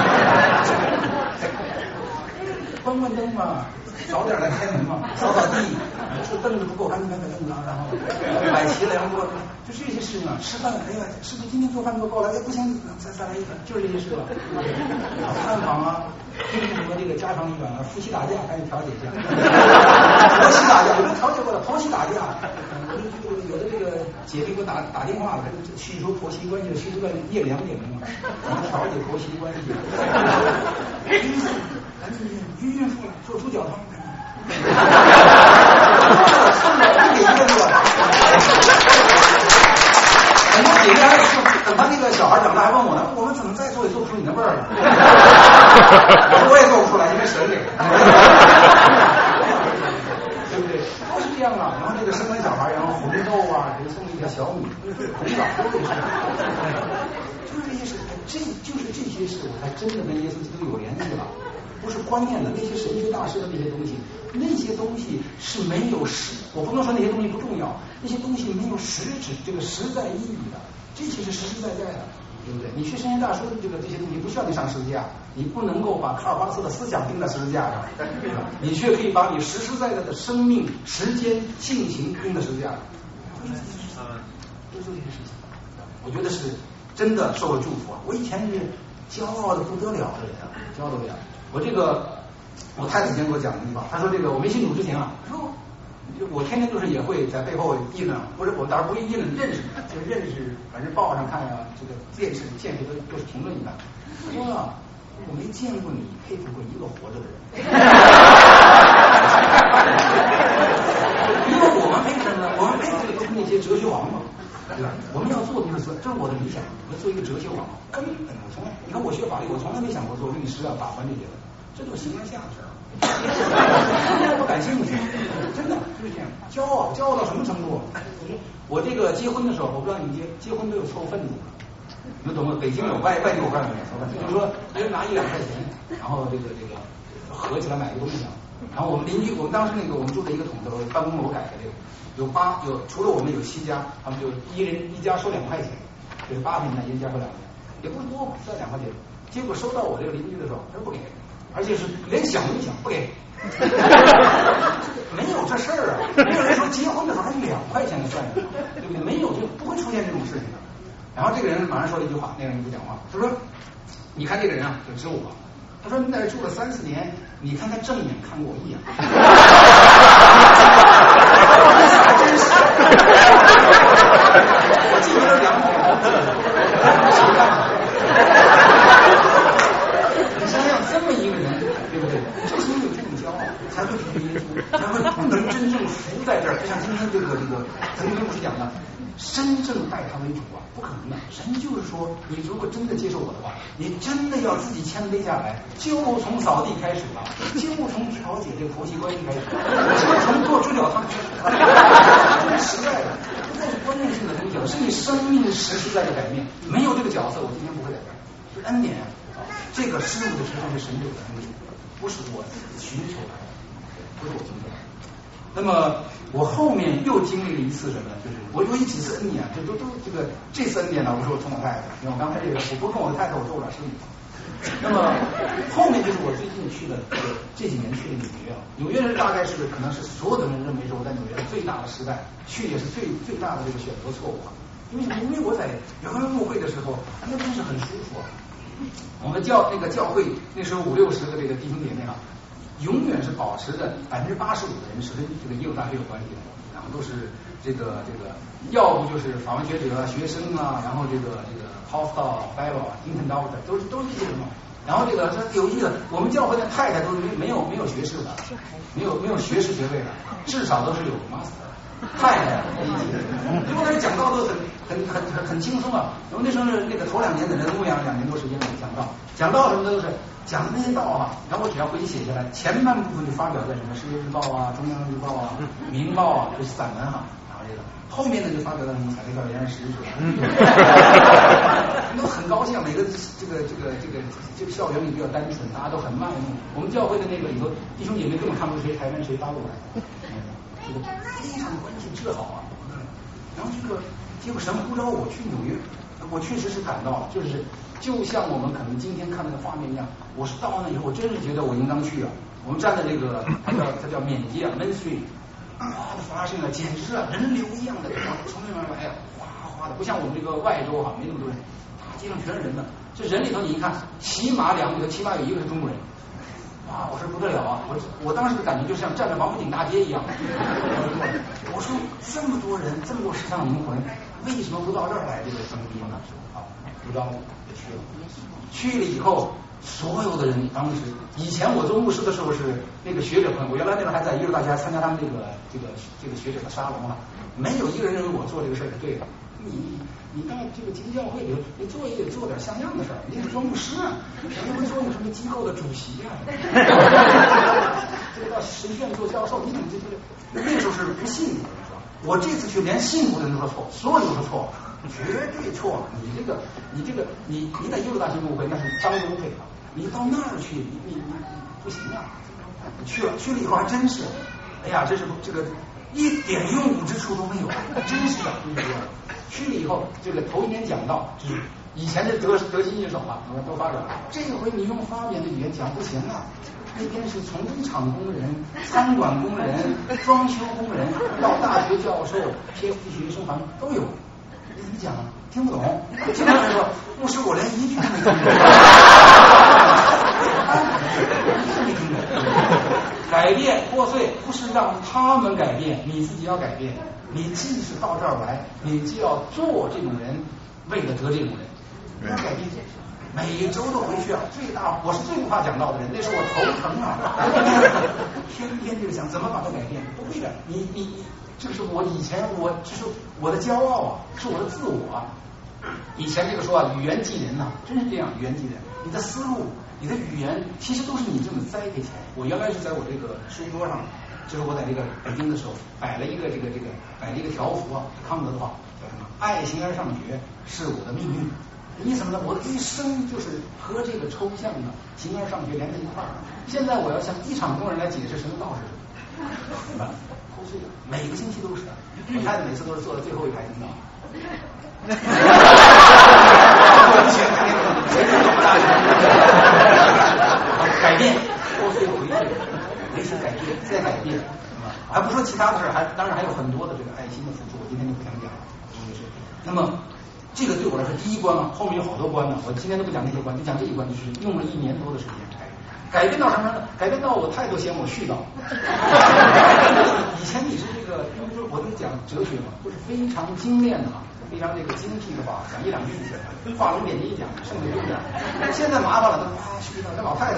关关灯嘛，早点来开门嘛，扫扫地，是凳子不够，赶紧把凳子拿，然后摆摆齐了，然后就这些事情啊，吃饭，哎呀，是不是今天做饭做够了？哎，不行，再再来一个，就是这些事了。探访啊，这个什么这个家长里短啊，夫妻打架赶紧调解一下，婆媳打架我都调解过了，婆媳打架，有的有的这个姐妹给我打打电话了，叙述婆媳关系，叙述到夜里两点钟，然后调解婆媳关系。赶紧孕孕妇了，做猪脚汤。给一个是吧？很多姐妹还说，等他那个小孩长大还问我呢，我们怎么再做也做不出你的味儿了？我说我也做不出来，因为神给，对不对？都是这样啊。然后这个生完小孩，然后红豆啊，给送一条小米，红枣都是这样。就是这些事，这就是这些事，我才真的跟耶稣基督有联系了。不是观念的那些神学大师的那些东西，那些东西是没有实，我不能说那些东西不重要，那些东西没有实质这个实在意义的，这些是实实在在的，对不对？你去神学大师的这个这些东西不需要你上十字架，你不能够把卡尔巴斯的思想钉在十字架上，你却可以把你实实在在的生命、时间、性情钉在十字架上，都是这些事情，都是这些事情。我觉得是真的受了祝福啊！我以前是骄傲的不得了的人啊，骄傲的不得了。我这个我太太以前给我讲的地方，她说这个我没信主之前啊，她说我天天就是也会在背后议论，不是我当然不是议论认识，就是认识，反正报上看啊，这个电视见谁都都是评论一般。她说啊，我没见过你佩服过一个活着的人，因为我们佩服什么呢？我们佩服的都是那些哲学王嘛。对吧？我们要做的就是这是我的理想，我要做一个哲学王。根本我从来，你看我学法律，我从来没想过做律师啊、法官这些的，这都是形而下的事儿，不感兴趣，真的就是这样。骄傲，骄傲到什么程度？我这个结婚的时候，我不知道你们结结婚都有凑份子，你们懂吗？北京有外外地我告诉你凑份子，就是说人拿一两块钱，然后这个这个合起来买个东西。然后我们邻居，我们当时那个我们住在一个筒子楼，办公楼改的这个。有八有，除了我们有七家，他们就一人一家收两块钱，就是八平米，一人家收两块钱，也不是多嘛，收两块钱。结果收到我这个邻居的时候，他说不给，而且是连想都不想不给，没有这事儿啊！没有人说结婚的时候还有两块钱的算计，对不对？没有就不会出现这种事情的。然后这个人马上说了一句话，那个人不讲话，他说：“你看这个人啊，就指我。他说你在这住了三四年，你看他正眼看过我一眼。”还真是，我记得两点，你想想这么一个人，对不对？就是因为有这种骄傲，才会成为耶稣，才会不能真正服在这儿。就像今天这个这个曾经牧师讲的，真正拜他为主啊，不可能的。神就是说，你如果真的接受我的话，你真的要自己谦卑下来，就从扫地开始了，就从调解这个婆媳关系开始，就从做猪脚汤开始。这是实在的，不再是观念性的东西了，是你生命实实在在的改变。没有这个角色，我今天不会改变。是恩典啊，这个事物的实现是神给我的恩典，不是我自己寻求的，不是我寻求的。那么我后面又经历了一次什么呢？就是我有几次恩典，这都都这个这次恩典呢，我说我从我太太，因为我刚才这个我不跟我的太太，我做不了生意。那么后面就是我最近去的这个这几年去的纽约啊，纽约人大概是可能是所有的人认为是我在纽约最大的失败，去也是最最大的这个选择错误啊。因为因为我在原来牧会的时候，那真是很舒服啊。我们教那个教会那时候五六十个这个弟兄姐妹啊，永远是保持着百分之八十五的人是跟这个耶鲁大学有关系的，然后都是这个这个，要不就是法文学者、学生啊，然后这个这个 postdoc、fellow 啊、intern doctor 都是都是这些人嘛。然后这个他有意思，我们教会的太太都没没有没有学士的，没有没有学士学位的，至少都是有 master。太太，因为那讲道都很很很很很轻松啊。我们那时候是那个头两年的人牧养两年多时间讲道，讲道什么都是讲那些道啊，然后我只要回去写下来，前半部分就发表在什么《世界日报》啊、《中央日报》啊、《明报》啊，就是散文哈、啊，然后这个后面呢就发表在什么《海内外研史》是吧？都很高兴，每个这个这个这个这个校园里比较单纯，大家都很卖弄。我们教会的那个里头弟兄姐妹根本看不出谁台湾谁大陆来的。这个非常关键，这好啊！然后这个结果神呼召我去纽约，我确实是感到了，就是就像我们可能今天看那个画面一样，我是到那以后，我真是觉得我应当去啊！我们站在这个，它叫它叫缅街啊 Main Street， 哗的发生了，简直是人流一样的从那边来，哗哗的，不像我们这个外州哈、啊，没那么多人，大街上全是人呢。这人里头你一看，起码两个里头起码有一个是中国人。哇，我说不得了啊！我我当时的感觉就像站在王府井大街一样。我说这么多人，这么多时尚灵魂，为什么不到这儿来这个征兵呢？啊，不知道就去了。去了以后，所有的人当时，以前我做牧师的时候是那个学者朋友，我原来那个还在耶路大家参加他们这个这个这个学者的沙龙啊，没有一个人认为我做这个事儿是对的。你你到这个基督教会里，你做也得做点像样的事儿，你得做牧师啊，你会做什么机构的主席啊？这个到神学院做教授，你怎么这这个？那个时候是不信的，是吧？我这次去连信徒的人都说错，所有都是错，绝对错。你这个你这个你你在耶路大学牧会那是张公会的，你到那儿去，你你你不行啊！去了去了以后还真是，哎呀，这是这个。一点用武之处都没有，真是的。去了以后，这个头一年讲到，就是以前是得得心应手啊，都发展。这回你用方言的语言讲不行啊，那边是从工厂工人、餐馆工人、装修工人到大学教授、P H D 学生，反正都有。你怎么讲啊？听不懂。经常人说，牧师，我连一句都没听懂。没听懂。改变破碎不是让他们改变，你自己要改变。你既是到这儿来，你就要做这种人，为了得这种人，要改变。每周都回去啊，最大我是最不怕讲道的人，那时候我头疼啊，天天就想怎么把它改变。不会的，你你你，这是我以前我这是我的骄傲啊，是我的自我啊。以前这个说啊，语言技能呐、啊，真是这样，语言技能，你的思路。你的语言其实都是你这么栽给起来。我原来是在我这个书桌上，就是我在这个北京的时候摆了一个这个这个摆了一个条幅啊，康德的话叫什么？爱形而上学是我的命运。意思什么呢？我的一生就是和这个抽象的形而上学连在一块儿。现在我要向一场工人来解释什么道是什么，抠碎了，每个星期都是的。我太太每次都是坐在最后一排听到。改变，破碎回去，维持改变，再改变，还不说其他的事儿，还当然还有很多的这个爱心的付出，我今天就不想讲了。那么这个对我来说第一关啊，后面有好多关呢，我今天都不讲那些关，就讲这一关，就是用了一年多的时间改，改变到什么呢？改变到我太多嫌我絮叨。以前你是这个，因为我跟你讲哲学嘛，都是非常精炼的。非常这个精辟的话，讲一两句就行了，画龙点睛一讲，剩下就这样。现在麻烦了，都哇絮叨，这老太太。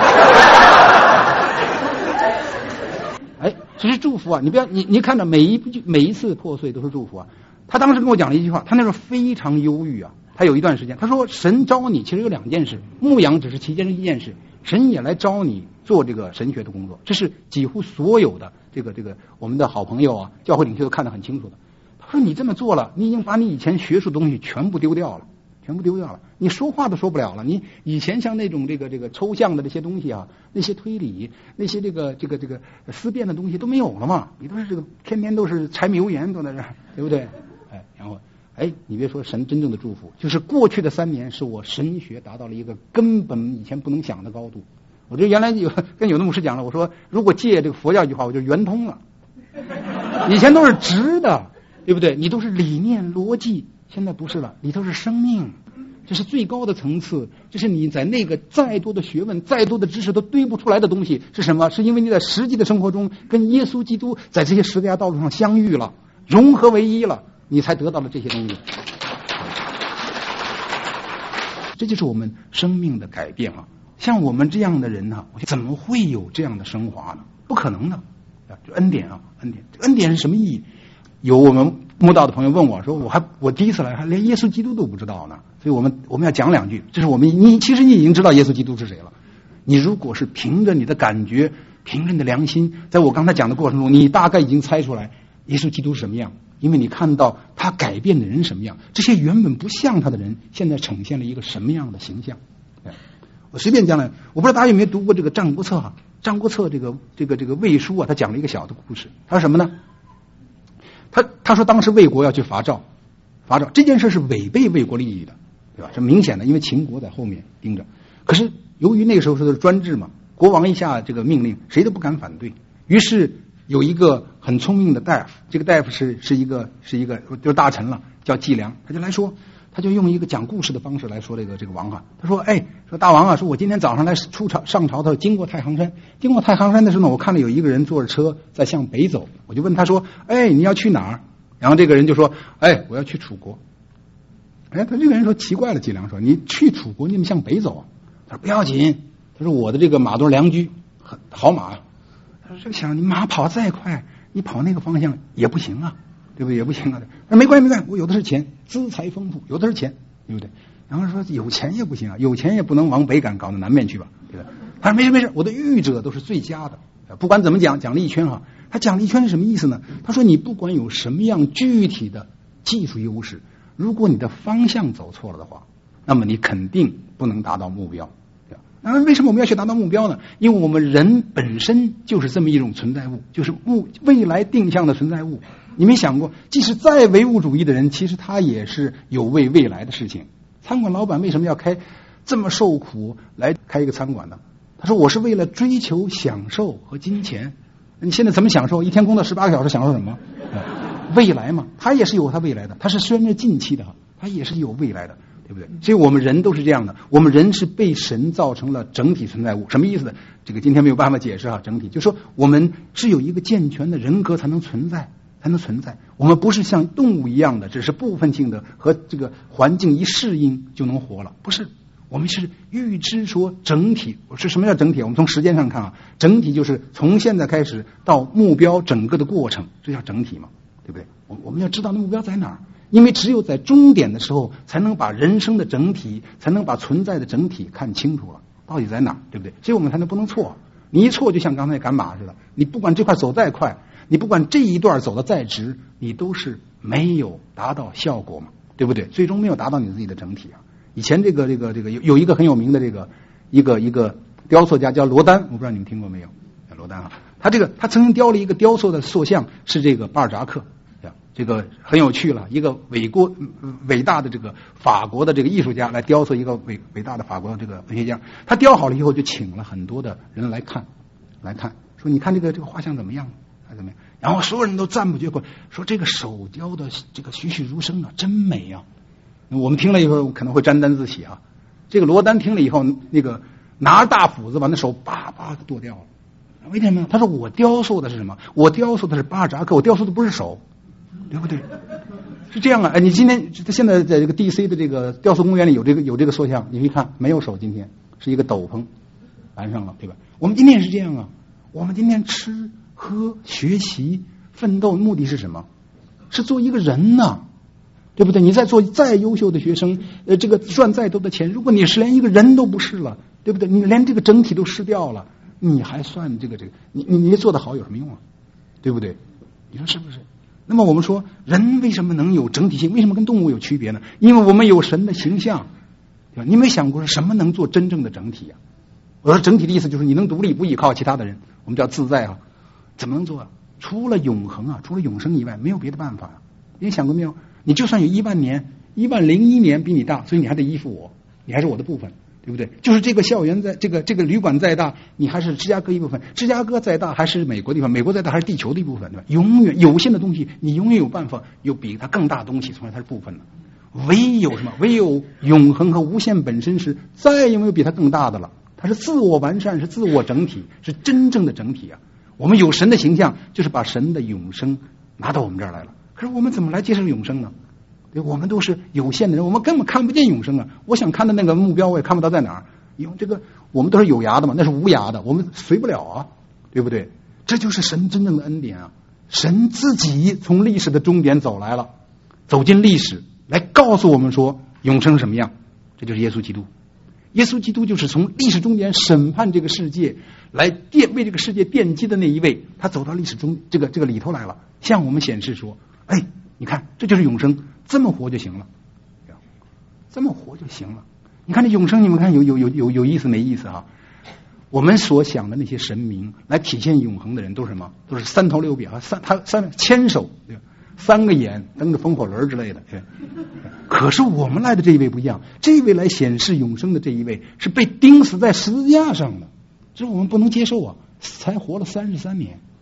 哎，这是祝福啊！你不要，你你看着每一句每一次破碎都是祝福啊。他当时跟我讲了一句话，他那时候非常忧郁啊。他有一段时间，他说神招你其实有两件事，牧羊只是其中一件事，神也来招你做这个神学的工作。这是几乎所有的这个这个我们的好朋友啊，教会领袖都看得很清楚的。说你这么做了，你已经把你以前学术的东西全部丢掉了，全部丢掉了。你说话都说不了了。你以前像那种这个这个抽象的这些东西啊，那些推理，那些这个这个这个思辨的东西都没有了嘛。你都是这个天天都是柴米油盐都在这儿，对不对？哎，然后哎，你别说神真正的祝福，就是过去的三年是我神学达到了一个根本以前不能想的高度。我这原来有跟有的牧师讲了，我说如果借这个佛教一句话，我就圆通了。以前都是直的。对不对？你都是理念逻辑，现在不是了，里头是生命，这是最高的层次，这是你在那个再多的学问、再多的知识都堆不出来的东西。是什么？是因为你在实际的生活中跟耶稣基督在这些十字架道路上相遇了，融合为一了，你才得到了这些东西。这就是我们生命的改变啊！像我们这样的人呢、啊，怎么会有这样的升华呢？不可能的，就恩典啊，恩典，恩典是什么意义？有我们慕道的朋友问我说，我还我第一次来还连耶稣基督都不知道呢，所以我们我们要讲两句。这是我们你其实你已经知道耶稣基督是谁了。你如果是凭着你的感觉，凭着你的良心，在我刚才讲的过程中，你大概已经猜出来耶稣基督是什么样，因为你看到他改变的人什么样，这些原本不像他的人，现在呈现了一个什么样的形象。我随便讲了，我不知道大家有没有读过这个《战国策》啊？《战国策》这个这个这个魏书啊，他讲了一个小的故事。他说什么呢？他他说当时魏国要去伐赵，伐赵这件事是违背魏国利益的，对吧？这明显的，因为秦国在后面盯着。可是由于那个时候是专制嘛，国王一下这个命令，谁都不敢反对。于是有一个很聪明的大夫，这个大夫是是一个是一个就是大臣了，叫季良，他就来说，他就用一个讲故事的方式来说这个这个王啊，他说，哎，说大王啊，说我今天早上来出朝上朝的，经过太行山，经过太行山的时候呢，我看到有一个人坐着车在向北走，我就问他说，哎，你要去哪儿？然后这个人就说，哎，我要去楚国。哎，他这个人说奇怪了，季良说，你去楚国你怎么向北走啊？他说不要紧，他说我的这个马都是良驹，好马。他说这个想你马跑再快，你跑那个方向也不行啊，对不对？也不行啊。他说没关系没关系，我有的是钱，资财丰富，有的是钱，对不对？然后说有钱也不行啊，有钱也不能往北赶，搞到南面去吧，对吧？他说没事没事，我的御者都是最佳的，不管怎么讲，讲了一圈哈。他讲了一圈是什么意思呢？他说你不管有什么样具体的技术优势，如果你的方向走错了的话，那么你肯定不能达到目标。那为什么我们要去达到目标呢？因为我们人本身就是这么一种存在物，就是目未来定向的存在物。你没想过，即使再唯物主义的人，其实他也是有为未来的事情。餐馆老板为什么要开这么受苦来开一个餐馆呢？他说我是为了追求享受和金钱。你现在怎么享受？一天工作十八个小时，享受什么？未来嘛，他也是有他未来的，他是虽然是近期的，他也是有未来的。对不对？所以我们人都是这样的，我们人是被神造成了整体存在物。什么意思呢？这个今天没有办法解释啊。整体就是说我们是有一个健全的人格才能存在，才能存在。我们不是像动物一样的，只是部分性的和这个环境一适应就能活了，不是。我们是预知说整体是什么叫整体？我们从时间上看啊，整体就是从现在开始到目标整个的过程，这叫整体嘛，对不对？我我们要知道那目标在哪儿。因为只有在终点的时候，才能把人生的整体，才能把存在的整体看清楚了，到底在哪儿，对不对？所以我们才能不能错。你一错，就像刚才赶马似的，你不管这块走再快，你不管这一段走得再直，你都是没有达到效果嘛，对不对？最终没有达到你自己的整体啊。以前这个这个这个有有一个很有名的这个一个一个雕塑家叫罗丹，我不知道你们听过没有？罗丹啊，他这个他曾经雕了一个雕塑的塑像，是这个巴尔扎克。这个很有趣了，一个伟国伟大的这个法国的这个艺术家来雕塑一个伟伟大的法国的这个文学家，他雕好了以后就请了很多的人来看，来看说你看这个这个画像怎么样，还怎么样？然后所有人都赞不绝口，说这个手雕的这个栩栩如生啊，真美啊！我们听了以后可能会沾沾自喜啊。这个罗丹听了以后，那个拿着大斧子把那手叭叭的剁掉了。为什么？他说我雕塑的是什么？我雕塑的是巴尔扎克，我雕塑的不是手。对不对？是这样啊！哎，你今天现在在这个 D C 的这个雕塑公园里有这个有这个塑像，你一看没有手，今天是一个斗篷完上了，对吧？我们今天也是这样啊！我们今天吃喝学习奋斗，目的是什么？是做一个人呐、啊，对不对？你再做再优秀的学生，呃，这个赚再多的钱，如果你是连一个人都不是了，对不对？你连这个整体都失掉了，你还算这个这个？你你你做得好有什么用啊？对不对？你说是不是？那么我们说人为什么能有整体性？为什么跟动物有区别呢？因为我们有神的形象，对吧？你没想过是什么能做真正的整体啊？我说整体的意思就是你能独立不依靠其他的人，我们叫自在啊。怎么能做啊？除了永恒啊，除了永生以外，没有别的办法啊。你想过没有？你就算有一万年、一万零一年比你大，所以你还得依附我，你还是我的部分。对不对？就是这个校园在这个这个旅馆再大，你还是芝加哥一部分；芝加哥再大，还是美国的一部分；美国再大，还是地球的一部分，对吧？永远有限的东西，你永远有办法有比它更大的东西，从而它是部分的。唯有什么？唯有永恒和无限本身是再也没有比它更大的了。它是自我完善，是自我整体，是真正的整体啊！我们有神的形象，就是把神的永生拿到我们这儿来了。可是我们怎么来接受永生呢？对，我们都是有限的人，我们根本看不见永生啊！我想看的那个目标，我也看不到在哪儿。因为这个，我们都是有涯的嘛，那是无涯的，我们随不了啊，对不对？这就是神真正的恩典啊！神自己从历史的终点走来了，走进历史，来告诉我们说永生什么样。这就是耶稣基督。耶稣基督就是从历史终点审判这个世界，来奠为这个世界奠基的那一位。他走到历史中这个这个里头来了，向我们显示说：哎，你看，这就是永生。这么活就行了，这么活就行了。你看这永生，你们看有有有有有意思没意思啊？我们所想的那些神明来体现永恒的人都是什么？都是三头六臂啊，三他三牵手，对吧？三个眼蹬着风火轮之类的。对，可是我们来的这一位不一样，这一位来显示永生的这一位是被钉死在十字架上的，这我们不能接受啊！才活了三十三年，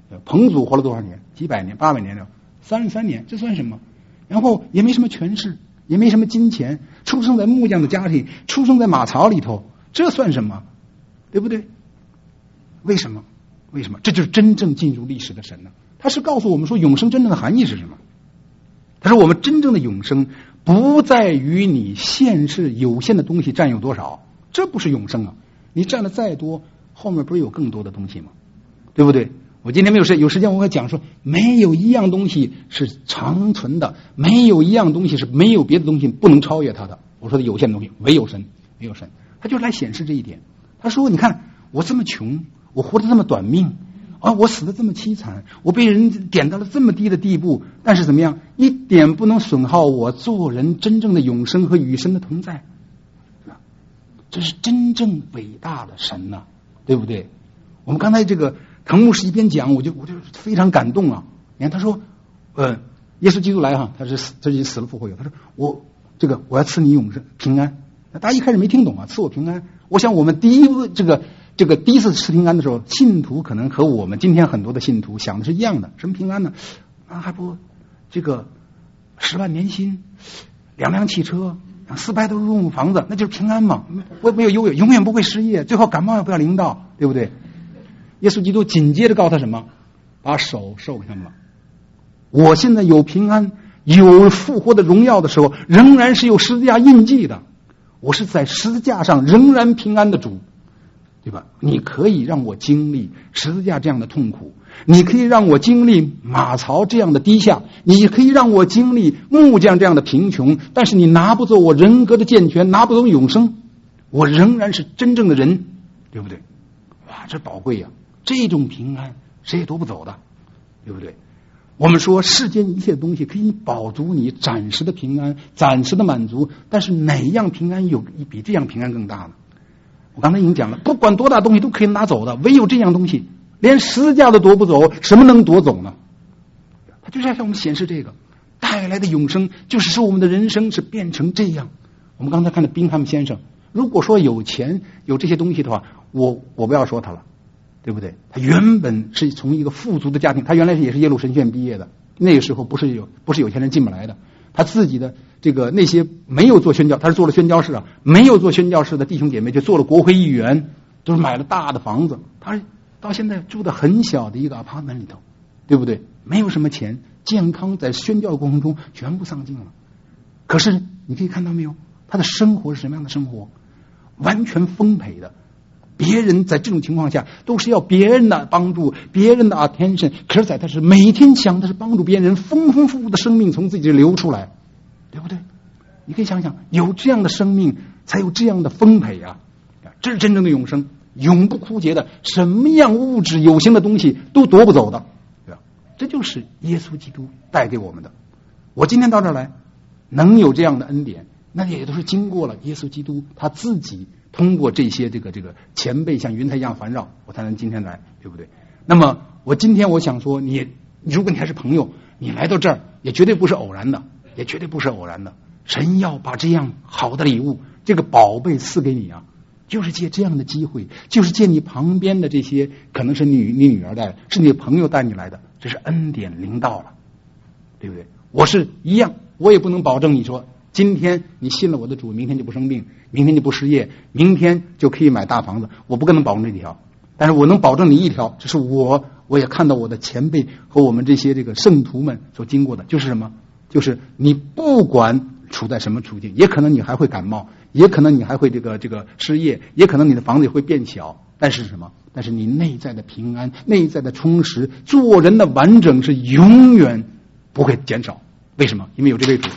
彭祖活了多少年？几百年、八百年了，三十三年，这算什么？然后也没什么权势，也没什么金钱，出生在木匠的家庭，出生在马槽里头，这算什么？对不对？为什么？为什么？这就是真正进入历史的神呢？他是告诉我们说，永生真正的含义是什么？他说，我们真正的永生不在于你现世有限的东西占有多少，这不是永生啊！你占了再多，后面不是有更多的东西吗？对不对？我今天没有时有时间，我会讲说，没有一样东西是长存的，没有一样东西是没有别的东西不能超越它的。我说的有限的东西，唯有神，唯有神。他就来显示这一点。他说，你看我这么穷，我活得这么短命啊，我死得这么凄惨，我被人点到了这么低的地步，但是怎么样，一点不能损耗我做人真正的永生和与神的同在。这是真正伟大的神呐、啊，对不对？我们刚才这个滕牧师一边讲，我就我就非常感动啊！你看他说，呃，耶稣基督来哈，他是他是死了复活有，他说我这个我要赐你永生平安。大家一开始没听懂啊，赐我平安。我想我们第一个这个这个第一次吃平安的时候，信徒可能和我们今天很多的信徒想的是一样的。什么平安呢？啊，还不这个十万年薪，两辆汽车，四百多栋房子，那就是平安嘛。我没有忧虑，永远不会失业，最后感冒也不要临到，对不对？耶稣基督紧接着告诉他什么？把手授给他们了。我现在有平安，有复活的荣耀的时候，仍然是有十字架印记的。我是在十字架上仍然平安的主，对吧？你可以让我经历十字架这样的痛苦，你可以让我经历马槽这样的低下，你可以让我经历木匠这样的贫穷，但是你拿不走我人格的健全，拿不走永生，我仍然是真正的人，对不对？哇，这宝贵呀、啊！这种平安谁也夺不走的，对不对？我们说世间一切东西可以保足你暂时的平安，暂时的满足，但是哪样平安有比这样平安更大呢？我刚才已经讲了，不管多大东西都可以拿走的，唯有这样东西连十字架都夺不走，什么能夺走呢？他就是要向我们显示这个带来的永生，就是使我们的人生是变成这样。我们刚才看的宾汉姆先生，如果说有钱有这些东西的话，我我不要说他了，对不对？他原本是从一个富足的家庭，他原来也是耶鲁神学院毕业的，那个时候不是有不是有钱人进不来的。他自己的这个那些没有做宣教，他是做了宣教士啊，没有做宣教士的弟兄姐妹就做了国会议员，都是买了大的房子。他到现在住的很小的一个 apartment 里头，对不对？没有什么钱，健康在宣教的过程中全部丧尽了。可是你可以看到没有，他的生活是什么样的生活？完全丰沛的。别人在这种情况下都是要别人的帮助，别人的 attention， 可是在他是每天想的是帮助别人，丰丰富富的生命从自己这流出来，对不对？你可以想想，有这样的生命才有这样的丰沛啊！这是真正的永生，永不枯竭的，什么样物质有形的东西都夺不走的，对吧？这就是耶稣基督带给我们的。我今天到这儿来能有这样的恩典，那也都是经过了耶稣基督他自己通过这些这个这个前辈像云彩一样环绕，我才能今天来，对不对？那么我今天我想说，你如果你还是朋友，你来到这儿也绝对不是偶然的，也绝对不是偶然的。神要把这样好的礼物，这个宝贝赐给你啊，就是借这样的机会，就是借你旁边的这些，可能是你你女儿带的，是你的朋友带你来的，这是恩典临到了，对不对？我是一样，我也不能保证你说今天你信了我的主，明天就不生病，明天就不失业，明天就可以买大房子，我不可能保证这条，但是我能保证你一条，这是我我也看到我的前辈和我们这些这个圣徒们所经过的，就是什么？就是你不管处在什么处境，也可能你还会感冒，也可能你还会这个这个失业，也可能你的房子也会变小，但是什么？但是你内在的平安，内在的充实，做人的完整是永远不会减少。为什么？因为有这位主。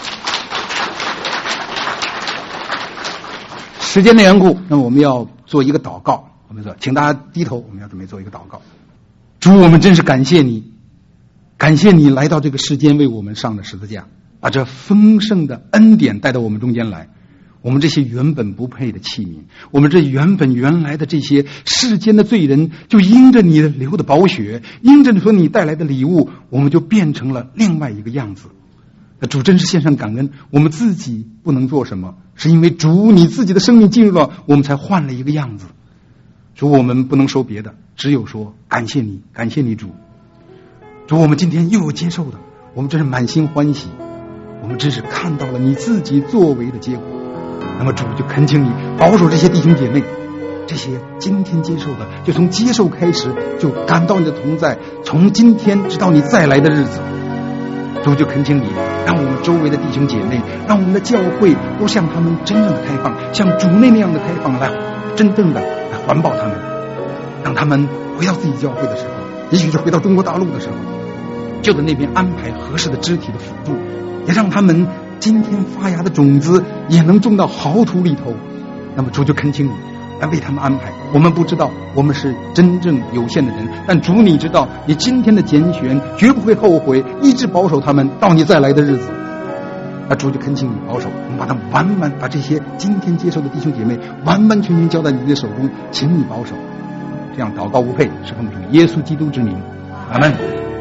时间的缘故，那么我们要做一个祷告。我们说，请大家低头，我们要准备做一个祷告。主，我们真是感谢你，感谢你来到这个世间为我们上了十字架，把这丰盛的恩典带到我们中间来。我们这些原本不配的器皿，我们这原本原来的这些世间的罪人，就因着你的流的宝血，因着说你带来的礼物，我们就变成了另外一个样子。主真是献上感恩，我们自己不能做什么，是因为主你自己的生命进入了，我们才换了一个样子。主，我们不能说别的，只有说感谢你，感谢你主。 主，我们今天又有接受的，我们真是满心欢喜，我们真是看到了你自己作为的结果。那么主，就恳请你保守这些弟兄姐妹，这些今天接受的，就从接受开始就感到你的同在，从今天直到你再来的日子。主，就恳请你让我们周围的弟兄姐妹，让我们的教会都向他们真正的开放，像主内那样的开放，来真正的来环抱他们，让他们回到自己教会的时候，也许是回到中国大陆的时候，就在那边安排合适的肢体的辅助，也让他们今天发芽的种子也能种到好土里头。那么主，就恳请你来为他们安排。我们不知道，我们是真正有限的人，但主你知道，你今天的拣选绝不会后悔，一直保守他们到你再来的日子。那主，就恳请你保守，我们把他完完把这些今天接受的弟兄姐妹完完全全交在你的手中，请你保守。这样祷告无配，是奉主耶稣基督之名，阿门。